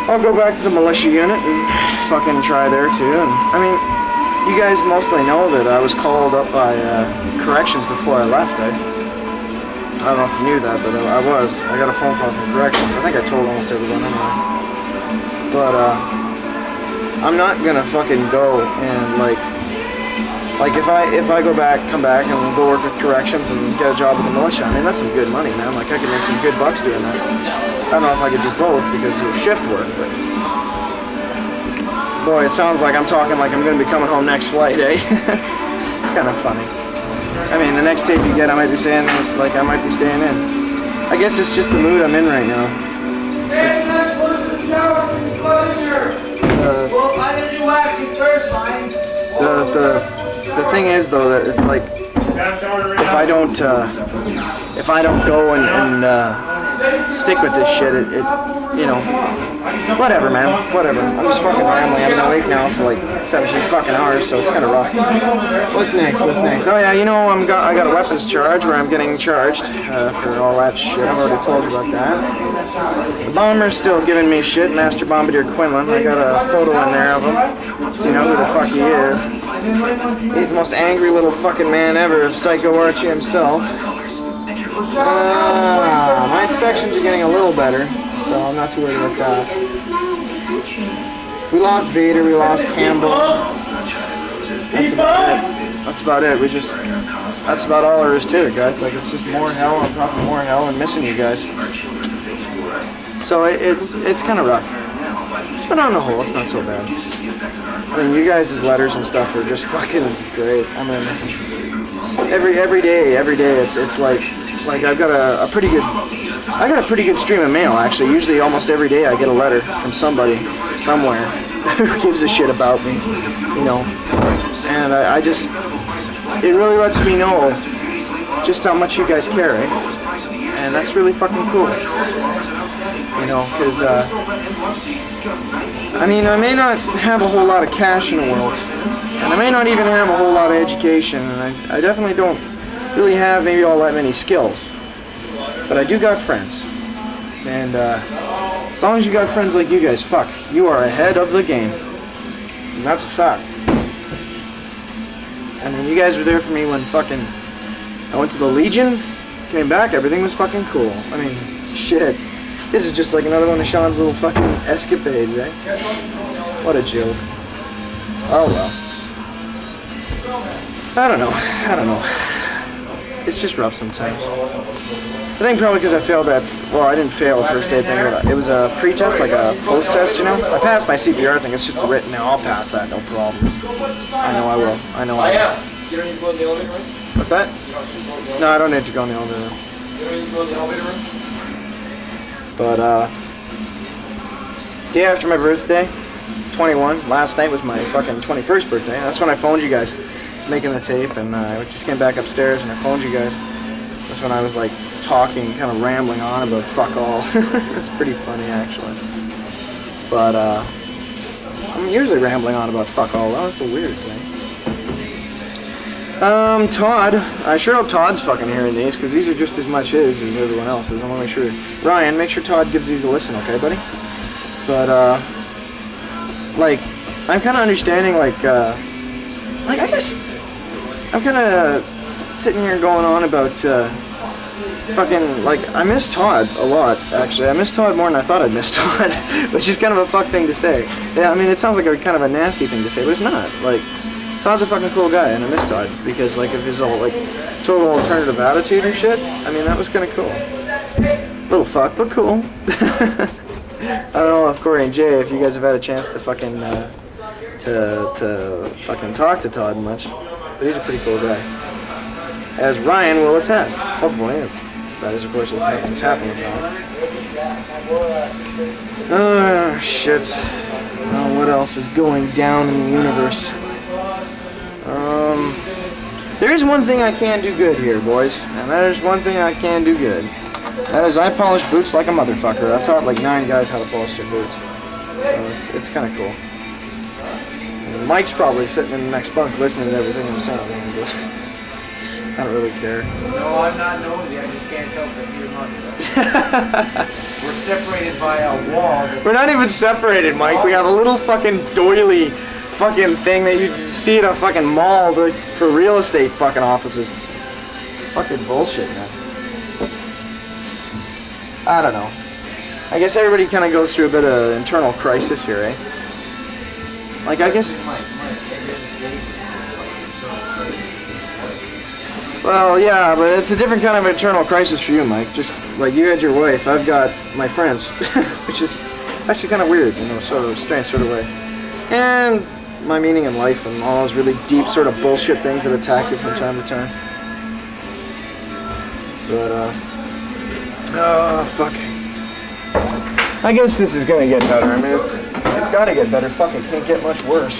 I'll go back to the militia unit and fucking try there too. And I mean, you guys mostly know that I was called up by uh, corrections before I left. I, I don't know if you knew that, but I, I was. I got a phone call from corrections. I think I told almost everyone anyway. But uh, I'm not gonna fucking go and like, like if I if I go back, come back and go work with corrections and get a job with the militia. I mean, that's some good money, man. Like I could make some good bucks doing that. I don't know if I could do both because of shift work, but boy, it sounds like I'm talking like I'm going to be coming home next flight, eh? It's kind of funny. I mean, the next tape you get, I might be saying like I might be staying in. I guess it's just the mood I'm in right now. Hey, let's go to the shower and close here. Uh, Well, I didn't do waxing first, mine. the the the thing is though that it's like if I don't uh, if I don't go and, and uh, stick with this shit, it, it you know whatever, man, whatever. I'm just fucking rambling. I've been awake now for like seventeen fucking hours, so it's kind of rough. What's next? What's next? Oh yeah, you know I'm got I got a weapons charge where I'm getting charged uh, for all that shit. I've already told you about that. The bomber's still giving me shit, Master Bombardier Quinlan. I got a photo in there of him, so you know who the fuck he is. He's the most angry little fucking man ever, Psycho Archie himself. Uh, my inspections are getting a little better, so I'm not too worried about that. We lost Vader, we lost Campbell. That's about it. That's about it. We just, that's about all there is to it, guys. Like, it's just more hell on top of more hell and missing you guys. So it, it's it's kind of rough. But on the whole, it's not so bad. I mean, you guys' letters and stuff are just fucking great. I mean, every every day, every day, it's it's like like I've got a, a pretty good, I got a pretty good stream of mail actually. Usually, almost every day, I get a letter from somebody somewhere who gives a shit about me, you know. And I, I just, it really lets me know just how much you guys care, eh? And that's really fucking cool. You know, because, uh, I mean, I may not have a whole lot of cash in the world, and I may not even have a whole lot of education, and I, I definitely don't really have maybe all that many skills, but I do got friends, and, uh, as long as you got friends like you guys, fuck, you are ahead of the game, and that's a fact. I mean, you guys were there for me when fucking, I went to the Legion, came back, everything was fucking cool. I mean, shit. This is just like another one of Sean's little fucking escapades, eh? What a joke. Oh well. I don't know. I don't know. It's just rough sometimes. I think probably because I failed that, well, I didn't fail the first aid thing, but it was a pre-test, like a post-test, you know? I passed my C P R thing, it's just a written now. I'll pass that, no problems. I know I will. I know I will. You don't need to go in the elevator room? What's that? No, I don't need to go in the elevator room. You don't need to go in the elevator room? But, uh, day after my birthday, twenty-one, last night was my fucking twenty-first birthday. That's when I phoned you guys. I was making the tape, and uh, I just came back upstairs, and I phoned you guys. That's when I was, like, talking, kind of rambling on about fuck all. It's pretty funny, actually. But, uh, I'm usually rambling on about fuck all. Oh, that's a weird thing. Um, Todd. I sure hope Todd's fucking hearing these, because these are just as much his as everyone else's. I want to make sure. Ryan, make sure Todd gives these a listen, okay, buddy? But, uh, like, I'm kind of understanding, like, uh, like, I guess, I'm kind of sitting here going on about, uh, fucking, like, I miss Todd a lot, actually. I miss Todd more than I thought I'd miss Todd, which is kind of a fuck thing to say. Yeah, I mean, it sounds like a kind of a nasty thing to say, but it's not. Like, Todd's a fucking cool guy, and I miss Todd, because, like, of his whole, like, total alternative attitude and shit. I mean, that was kind of cool. Little fuck, but cool. I don't know if Corey and Jay, if you guys have had a chance to fucking, uh, to, to fucking talk to Todd much, but he's a pretty cool guy. As Ryan will attest, hopefully, if that is, of course, what happens happening with Todd. Oh, shit. Oh, what else is going down in the universe? Um, there is one thing I can do good here, boys, and that is one thing I can do good. That is, I polish boots like a motherfucker. I've taught like nine guys how to polish their boots, so it's, it's kind of cool. And Mike's probably sitting in the next bunk listening to everything I'm saying, and just, I don't really care. No, I'm not nosy. I just can't help it. You're not. We're separated by a wall. We're not even separated, Mike. We have a little fucking doily fucking thing that you see at a fucking mall to, for real estate fucking offices. It's fucking bullshit, man. I don't know. I guess everybody kind of goes through a bit of internal crisis here, eh? Like, I guess... Well, yeah, but it's a different kind of internal crisis for you, Mike. Just like you had your wife, I've got my friends, which is actually kind of weird, you know, sort of strange sort of way. And my meaning in life and all those really deep sort of bullshit things that attack you from time to time. But, uh... oh, fuck. I guess this is gonna get better. I mean, it's, it's gotta get better. Fuck, it can't get much worse.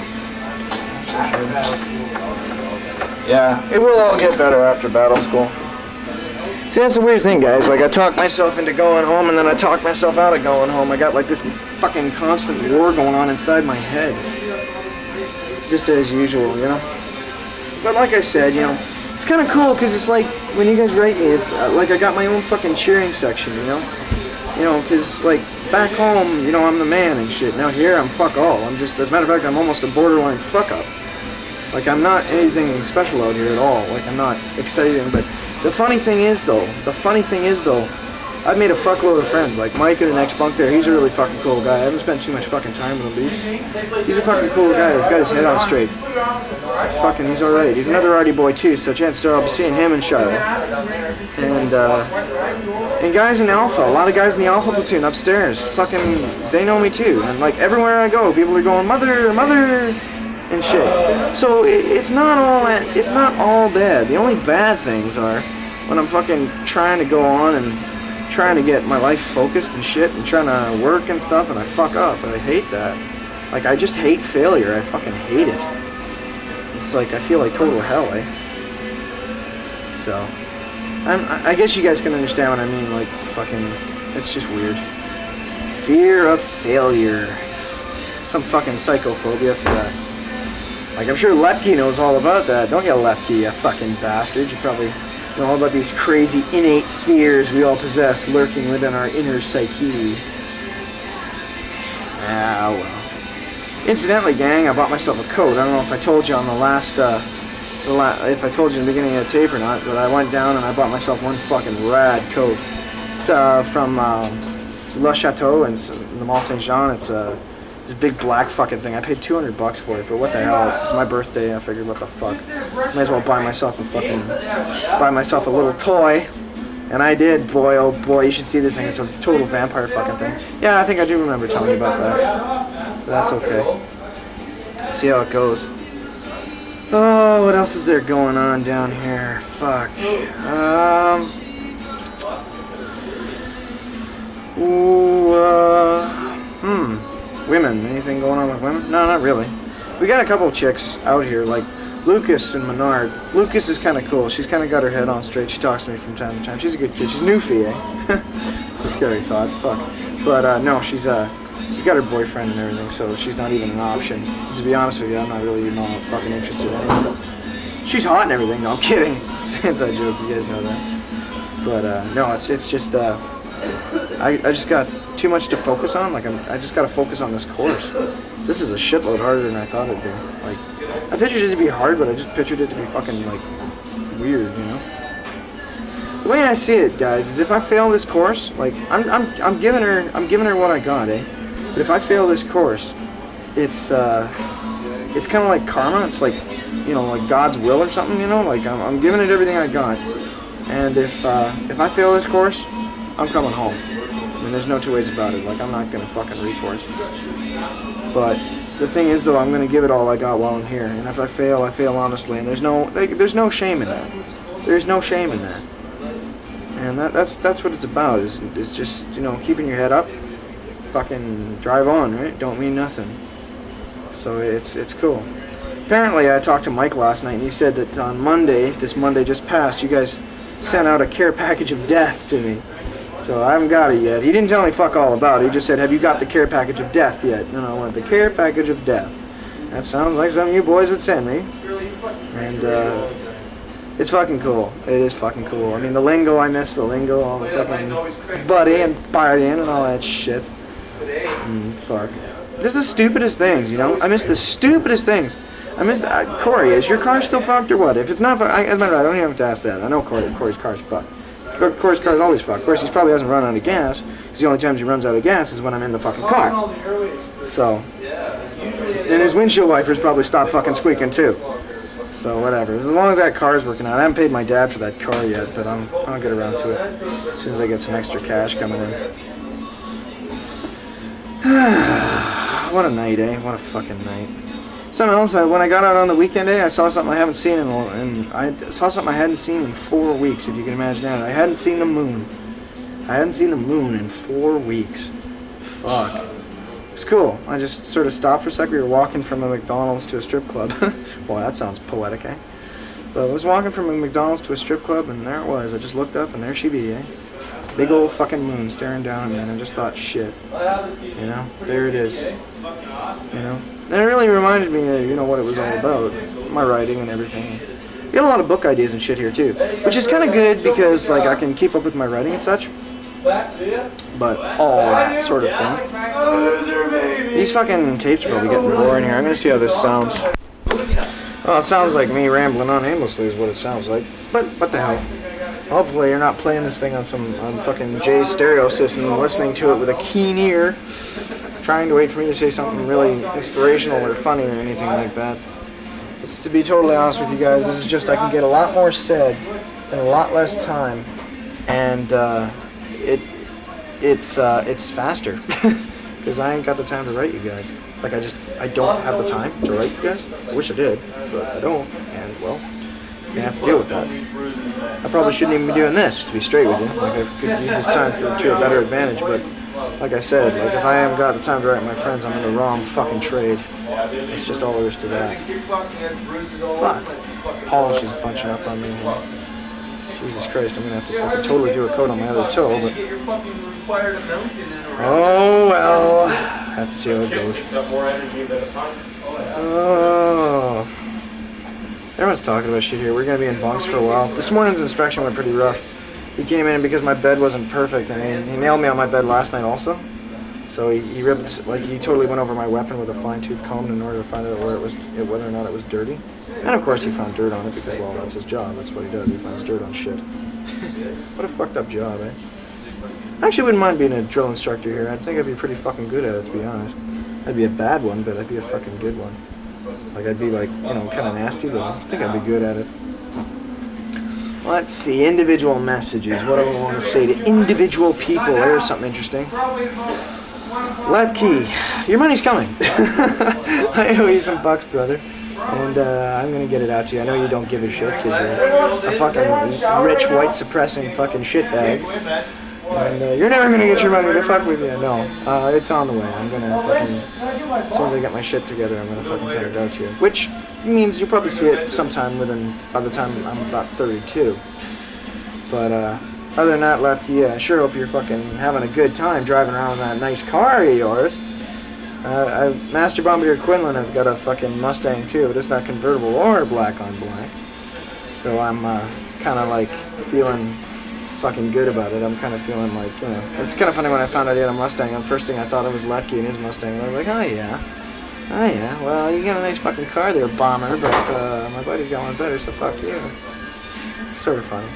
Yeah, it will all get better after battle school. See, that's the weird thing, guys. Like, I talk myself into going home, and then I talk myself out of going home. I got, like, this fucking constant war going on inside my head. Just as usual, you know? But like I said, you know, it's kind of cool, because it's like, when you guys write me, it's uh, like I got my own fucking cheering section, you know? You know, because, like, back home, you know, I'm the man and shit. Now here, I'm fuck all. I'm just, as a matter of fact, I'm almost a borderline fuck-up. Like, I'm not anything special out here at all. Like, I'm not exciting. But the funny thing is, though, the funny thing is, though, I've made a fuckload of friends. Like, Mike in the next bunk there, he's a really fucking cool guy. I haven't spent too much fucking time with him, but he's, he's a fucking cool guy. He's got his head on straight. He's fucking, he's alright. He's another arty boy, too, so chances are I'll be seeing him in Charlotte. And, uh, and guys in Alpha, a lot of guys in the Alpha platoon upstairs, fucking, they know me, too. And, like, everywhere I go, people are going, mother, mother... and shit. So it, it's not all that, it's not all bad. The only bad things are when I'm fucking trying to go on and trying to get my life focused and shit and trying to work and stuff and I fuck up and I hate that. Like, I just hate failure. I fucking hate it. It's like I feel like total hell, eh? So I'm, I guess you guys can understand what I mean. Like, fucking, it's just weird. Fear of failure. Some fucking psychophobia for that. Like, I'm sure Lepke knows all about that. Don't you, Lepke, you fucking bastard? You probably know all about these crazy innate fears we all possess lurking within our inner psyche. Ah, well. Incidentally, gang, I bought myself a coat. I don't know if I told you on the last, uh, the la- if I told you in the beginning of the tape or not, but I went down and I bought myself one fucking rad coat. It's, uh, from, uh, Le Chateau in the Mall Saint Jean. It's, uh, this big black fucking thing. I paid two hundred bucks for it, but what the hell? It's my birthday, I figured, what the fuck? Might as well buy myself a fucking, buy myself a little toy. And I did, boy, oh boy, you should see this thing. It's a total vampire fucking thing. Yeah, I think I do remember telling you about that. But that's okay. See how it goes. Oh, what else is there going on down here? Fuck. Um. Ooh, uh. Hmm. Women. Anything going on with women? No, not really. We got a couple of chicks out here, like Lucas and Menard. Lucas is kind of cool. She's kind of got her head on straight. She talks to me from time to time. She's a good kid. She's newfie, eh? It's a scary thought. Fuck. But, uh, no, she's, uh, she's got her boyfriend and everything, so she's not even an option. To be honest with you, I'm not really even all fucking interested in her. She's hot and everything. No, I'm kidding. It's an inside joke. You guys know that. But, uh, no, it's, it's just, uh, I, I just got too much to focus on. Like, I'm, I just got to focus on this course. This is a shitload harder than I thought it'd be. Like, I pictured it to be hard, but I just pictured it to be fucking, like, weird, you know? The way I see it, guys, is if I fail this course, like, I'm, I'm, I'm giving her, I'm giving her what I got, eh? But if I fail this course, it's, uh, it's kind of like karma. It's like, you know, like God's will or something, you know? Like, I'm, I'm giving it everything I got. And if, uh, if I fail this course, I'm coming home. I mean, there's no two ways about it. Like, I'm not gonna fucking recourse. But the thing is, though, I'm gonna give it all I got while I'm here. And if I fail, I fail honestly. And there's no, like, there's no shame in that. There's no shame in that. And that, that's that's what it's about. Is is just, you know, keeping your head up, fucking drive on, right? Don't mean nothing. So it's it's cool. Apparently, I talked to Mike last night, and he said that on Monday, this Monday just passed, you guys sent out a care package of death to me. So I haven't got it yet. He didn't tell me fuck all about it. He just said, have you got the care package of death yet? And I went, the care package of death. That sounds like something you boys would send me. And, uh, It's fucking cool. It is fucking cool. I mean, the lingo, I miss the lingo, all the fucking buddy and partying and all that shit. Mm, fuck. Just the stupidest things, you know? I miss the stupidest things. I miss... Uh, Corey, is your car still fucked or what? If it's not fucked... I, as a matter of fact, I don't even have to ask that. I know Corey, Corey's car's fucked. Corey's car's always fucked. Of course, he probably hasn't run out of gas, because the only times he runs out of gas is when I'm in the fucking car. So... And his windshield wipers probably stopped fucking squeaking, too. So, whatever. As long as that car's working out. I haven't paid my dad for that car yet, but I'm, I'll get around to it as soon as I get some extra cash coming in. What a night, eh? What a fucking night. Something else, I, when I got out on the weekend, eh, I saw something I haven't seen in, in I saw something I hadn't seen in four weeks, if you can imagine that. I hadn't seen the moon. I hadn't seen the moon in four weeks. Fuck. It's cool. I just sort of stopped for a sec. We were walking from a McDonald's to a strip club. Boy, that sounds poetic, eh? But I was walking from a McDonald's to a strip club, and there it was. I just looked up, and there she be, eh? Big old fucking moon staring down at me, and I just thought, shit. You know? There it is. You know? And it really reminded me of, you know, what it was all about. My writing and everything. We got a lot of book ideas and shit here, too. Which is kind of good, because, like, I can keep up with my writing and such. But all that sort of thing. These fucking tapes are probably getting boring here. I'm gonna see how this sounds. Well, it sounds like me rambling on aimlessly is what it sounds like. But what the hell? Hopefully you're not playing this thing on some on fucking Jay's stereo system and listening to it with a keen ear, trying to wait for me to say something really inspirational or funny or anything like that. It's, to be totally honest with you guys, this is just I can get a lot more said in a lot less time, and uh, it it's uh, it's faster because I ain't got the time to write you guys. Like I just I don't have the time to write you guys. I wish I did, but I don't, and well, you're gonna have to deal with that. I probably shouldn't even be doing this, to be straight with you. Like I could use this time for, to a better advantage, but like I said, like if I haven't got the time to write my friends, I'm in the wrong fucking trade. It's just all there is to that. Fuck. Polish is bunching up on me. Jesus Christ, I'm gonna have to fucking totally do a coat on my other toe, but... Oh, well... I have to see how it goes. Oh... Everyone's talking about shit here. We're gonna be in bunks for a while. This morning's inspection went pretty rough. He came in because my bed wasn't perfect, and he, he nailed me on my bed last night also. So he, he ripped, like he totally went over my weapon with a fine-tooth comb in order to find out where it was, whether or not it was dirty. And of course he found dirt on it because, well, that's his job. That's what he does. He finds dirt on shit. What a fucked up job, eh? I actually wouldn't mind being a drill instructor here. I think I'd be pretty fucking good at it, to be honest. I'd be a bad one, but I'd be a fucking good one. Like, I'd be like, you know, kind of nasty, but I think I'd be good at it. Let's see, individual messages. What do I want to say to individual people? There's something interesting. Levkey, your money's coming. I owe you some bucks, brother. And uh, I'm going to get it out to you. I know you don't give a shit because you're a fucking rich, white-suppressing fucking shitbag. And uh, you're never going to get your money to fuck with you. No, uh, it's on the way. I'm going to fucking, as soon as I get my shit together, I'm going to fucking send it out to you. Which means you'll probably see it sometime within, by the time I'm about thirty-two. But, uh, other than that, Lefty, yeah, I sure hope you're fucking having a good time driving around in that nice car of yours. Uh, I, Master Bombardier Quinlan has got a fucking Mustang too, but it's not convertible or black on black. So I'm, uh, kind of like feeling fucking good about it. I'm kind of feeling like, you know, it's kind of funny when I found out he had a Mustang. The first thing I thought it was Lefty and his Mustang. And I was like, oh yeah, oh yeah. Well, you got a nice fucking car there, bomber. But uh, my buddy's got one better, so fuck you. It's sort of funny.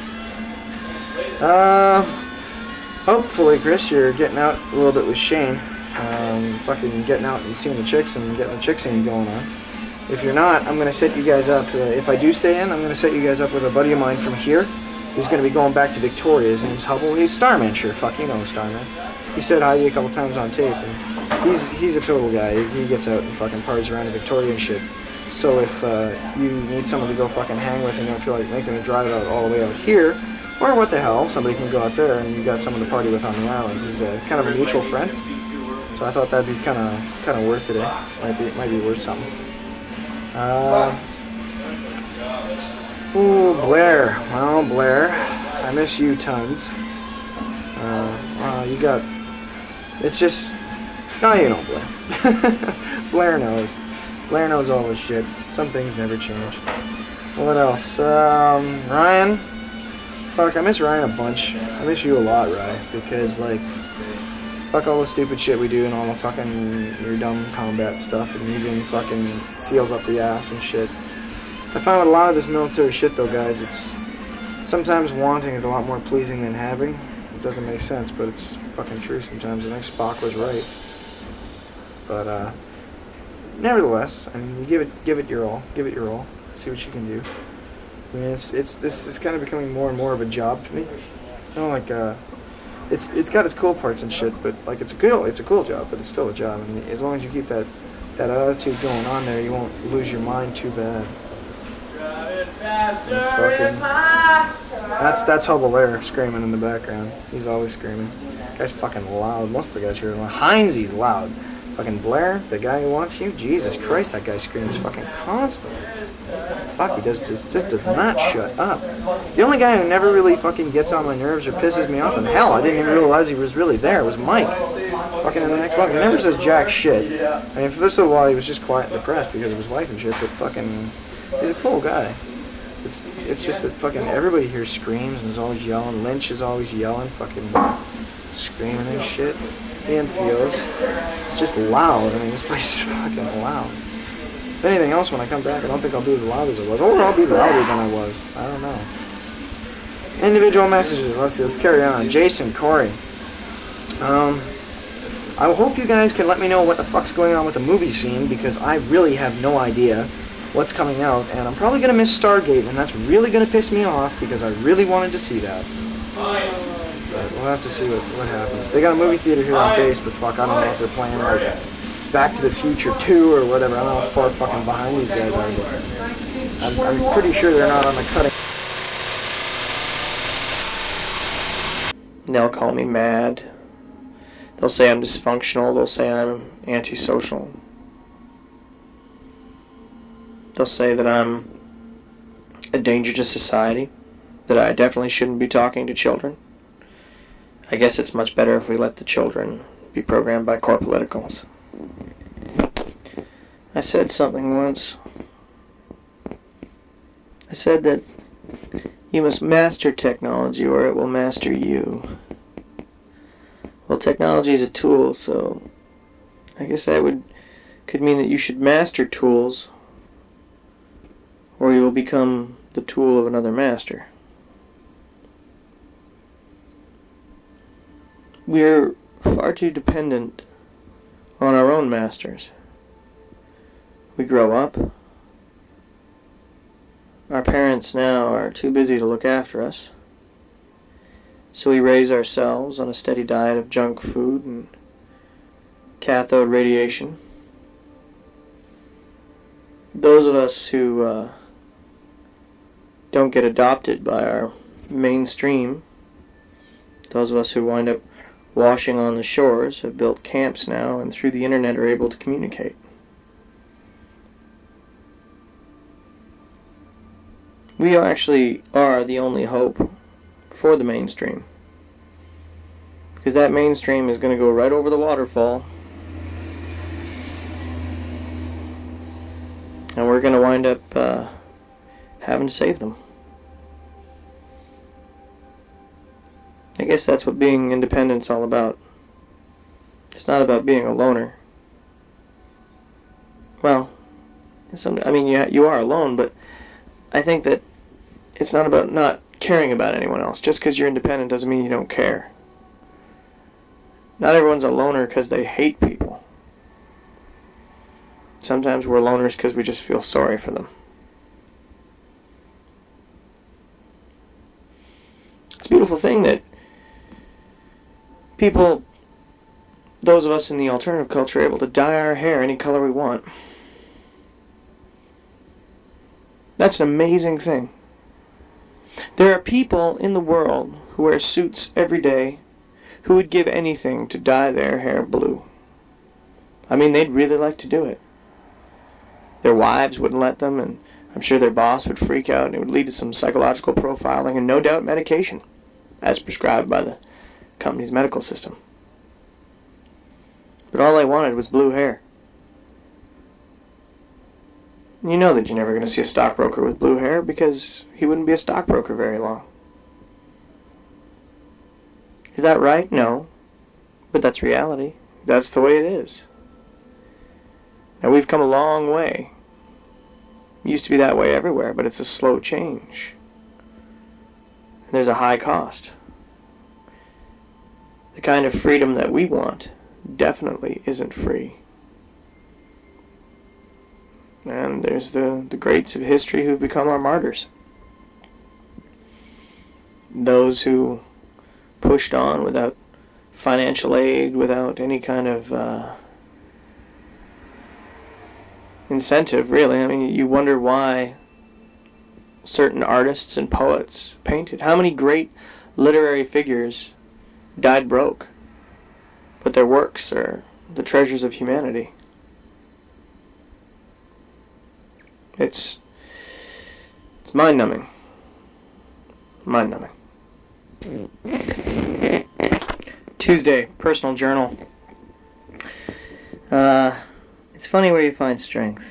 Uh, hopefully, Chris, you're getting out a little bit with Shane. Um, fucking getting out and seeing the chicks and getting the chick scene going on. If you're not, I'm gonna set you guys up. Uh, if I do stay in, I'm gonna set you guys up with a buddy of mine from here. He's going to be going back to Victoria. His name's Hubble. He's Starman, sure. Fuck, you know Starman. He said hi to you a couple times on tape. And he's he's a total guy. He gets out and fucking parties around in Victoria and shit. So if uh, you need someone to go fucking hang with and you don't feel like making a drive out all the way out here, or what the hell, somebody can go out there and you got someone to party with on the island. He's uh, kind of a mutual friend. So I thought that'd be kind of kind of worth it. Eh? Might be might be worth something. Uh... Ooh, Blair. Well, Blair, I miss you tons. Uh, well, you got... It's just... Oh, you know Blair. Blair knows. Blair knows all this shit. Some things never change. What else? Um, Ryan. Fuck, I miss Ryan a bunch. I miss you a lot, Ryan, because, like, fuck all the stupid shit we do and all the fucking your dumb combat stuff and you being fucking seals up the ass and shit. I find with a lot of this military shit, though, guys, it's sometimes wanting is a lot more pleasing than having. It doesn't make sense, but it's fucking true sometimes. I think Spock was right. But, uh, nevertheless, I mean, you give it, give it your all. Give it your all. See what you can do. I mean, it's, it's, this is kind of becoming more and more of a job to me. You know, like, uh, it's, it's got its cool parts and shit, but, like, it's a cool, it's a cool job, but it's still a job. I mean, as long as you keep that, that attitude going on there, you won't lose your mind too bad. Fucking, that's that's Hubble there screaming in the background. He's always screaming. Guy's fucking loud. Most of the guys here are loud. Heinz, he's loud. Fucking Blair, the guy who wants you. Jesus Christ, that guy screams fucking constantly. Fuck, he does just, just does not shut up. The only guy who never really fucking gets on my nerves or pisses me off, and hell, I didn't even realize he was really there, was Mike. Fucking in the next block. He never says jack shit. I mean, for this little while, he was just quiet and depressed because of his wife and shit, but fucking, he's a cool guy. It's, it's just that fucking everybody here screams and is always yelling. Lynch is always yelling, fucking screaming and shit. The N C Os. It's just loud. I mean, this place is fucking loud. If anything else, when I come back, I don't think I'll be as loud as I was. Or I'll be louder than I was. I don't know. Individual messages. Let's see. Let's carry on. Jason, Corey. Um, I hope you guys can let me know what the fuck's going on with the movie scene, because I really have no idea what's coming out, and I'm probably going to miss Stargate, and that's really going to piss me off, because I really wanted to see that. But we'll have to see what, what happens. They got a movie theater here on base, but fuck, I don't know if they're playing, like, Back to the Future two or whatever. I don't know how far fucking behind these guys are, but I'm, I'm pretty sure they're not on the cutting. They'll call me mad. They'll say I'm dysfunctional. They'll say I'm antisocial. They'll say that I'm a danger to society, that I definitely shouldn't be talking to children. I guess it's much better if we let the children be programmed by core politicals. I said something once. I said that you must master technology or it will master you. Well, technology is a tool, so I guess that would could mean that you should master tools, or you will become the tool of another master. We're far too dependent on our own masters. We grow up. Our parents now are too busy to look after us. So we raise ourselves on a steady diet of junk food and cathode radiation. Those of us who uh, don't get adopted by our mainstream, those of us who wind up washing on the shores, have built camps now and through the internet are able to communicate. We actually are the only hope for the mainstream, because that mainstream is going to go right over the waterfall, and we're going to wind up uh, having to save them. I guess that's what being independent's all about. It's not about being a loner. Well, some, I mean, you, you are alone, but I think that it's not about not caring about anyone else. Just because you're independent doesn't mean you don't care. Not everyone's a loner because they hate people. Sometimes we're loners because we just feel sorry for them. It's a beautiful thing that people, those of us in the alternative culture, are able to dye our hair any color we want. That's an amazing thing. There are people in the world who wear suits every day who would give anything to dye their hair blue. I mean, they'd really like to do it. Their wives wouldn't let them, and I'm sure their boss would freak out, and it would lead to some psychological profiling and no doubt medication, as prescribed by the company's medical system. But all they wanted was blue hair. You know that you're never going to see a stockbroker with blue hair because he wouldn't be a stockbroker very long. Is that right? No. But that's reality. That's the way it is. Now, we've come a long way. It used to be that way everywhere, but it's a slow change. And there's a high cost. The kind of freedom that we want definitely isn't free. And there's the, the greats of history who've become our martyrs. Those who pushed on without financial aid, without any kind of uh, incentive, really. I mean, you wonder why certain artists and poets painted. How many great literary figures died broke, but their works are the treasures of humanity. It's it's mind-numbing. Mind-numbing. Tuesday, personal journal. Uh, it's funny where you find strength.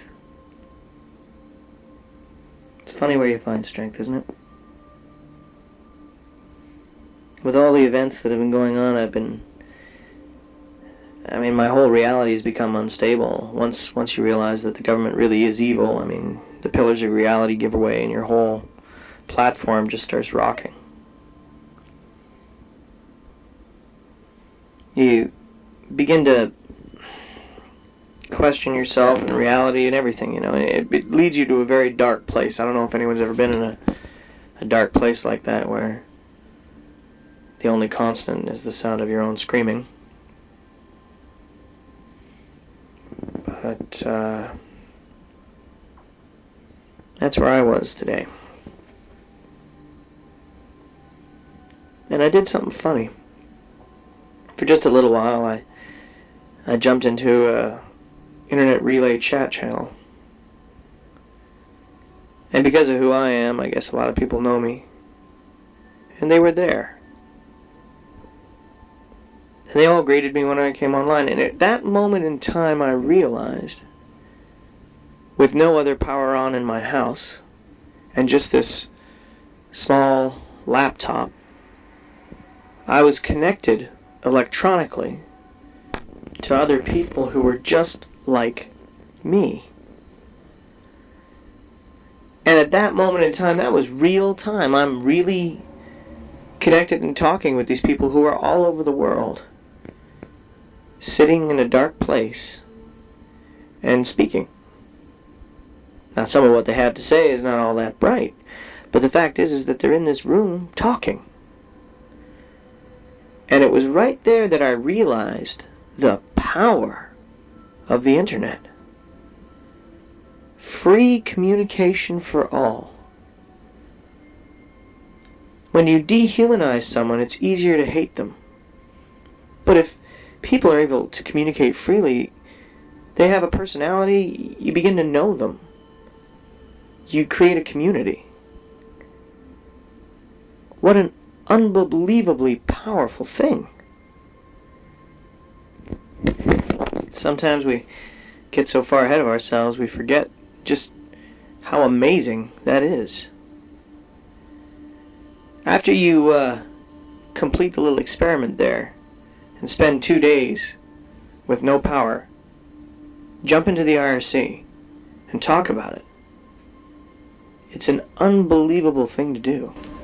It's funny where you find strength, isn't it? With all the events that have been going on, I've been... I mean, my whole reality has become unstable. Once once you realize that the government really is evil, I mean, the pillars of reality give away and your whole platform just starts rocking. You begin to question yourself and reality and everything, you know. It, it leads you to a very dark place. I don't know if anyone's ever been in a, a dark place like that where the only constant is the sound of your own screaming. But uh, that's where I was today. And I did something funny. For just a little while, I I jumped into a internet relay chat channel. And because of who I am, I guess a lot of people know me. And they were there. And they all greeted me when I came online. And at that moment in time, I realized, with no other power on in my house, and just this small laptop, I was connected electronically to other people who were just like me. And at that moment in time, that was real time. I'm really connected and talking with these people who are all over the world, sitting in a dark place and speaking. Now, some of what they have to say is not all that bright, but the fact is, is that they're in this room talking. And it was right there that I realized the power of the internet. Free communication for all. When you dehumanize someone, it's easier to hate them. But if people are able to communicate freely, they have a personality, you begin to know them. You create a community. What an unbelievably powerful thing. Sometimes we get so far ahead of ourselves we forget just how amazing that is. After you uh, complete the little experiment there and spend two days with no power, jump into the I R C and talk about it. It's an unbelievable thing to do.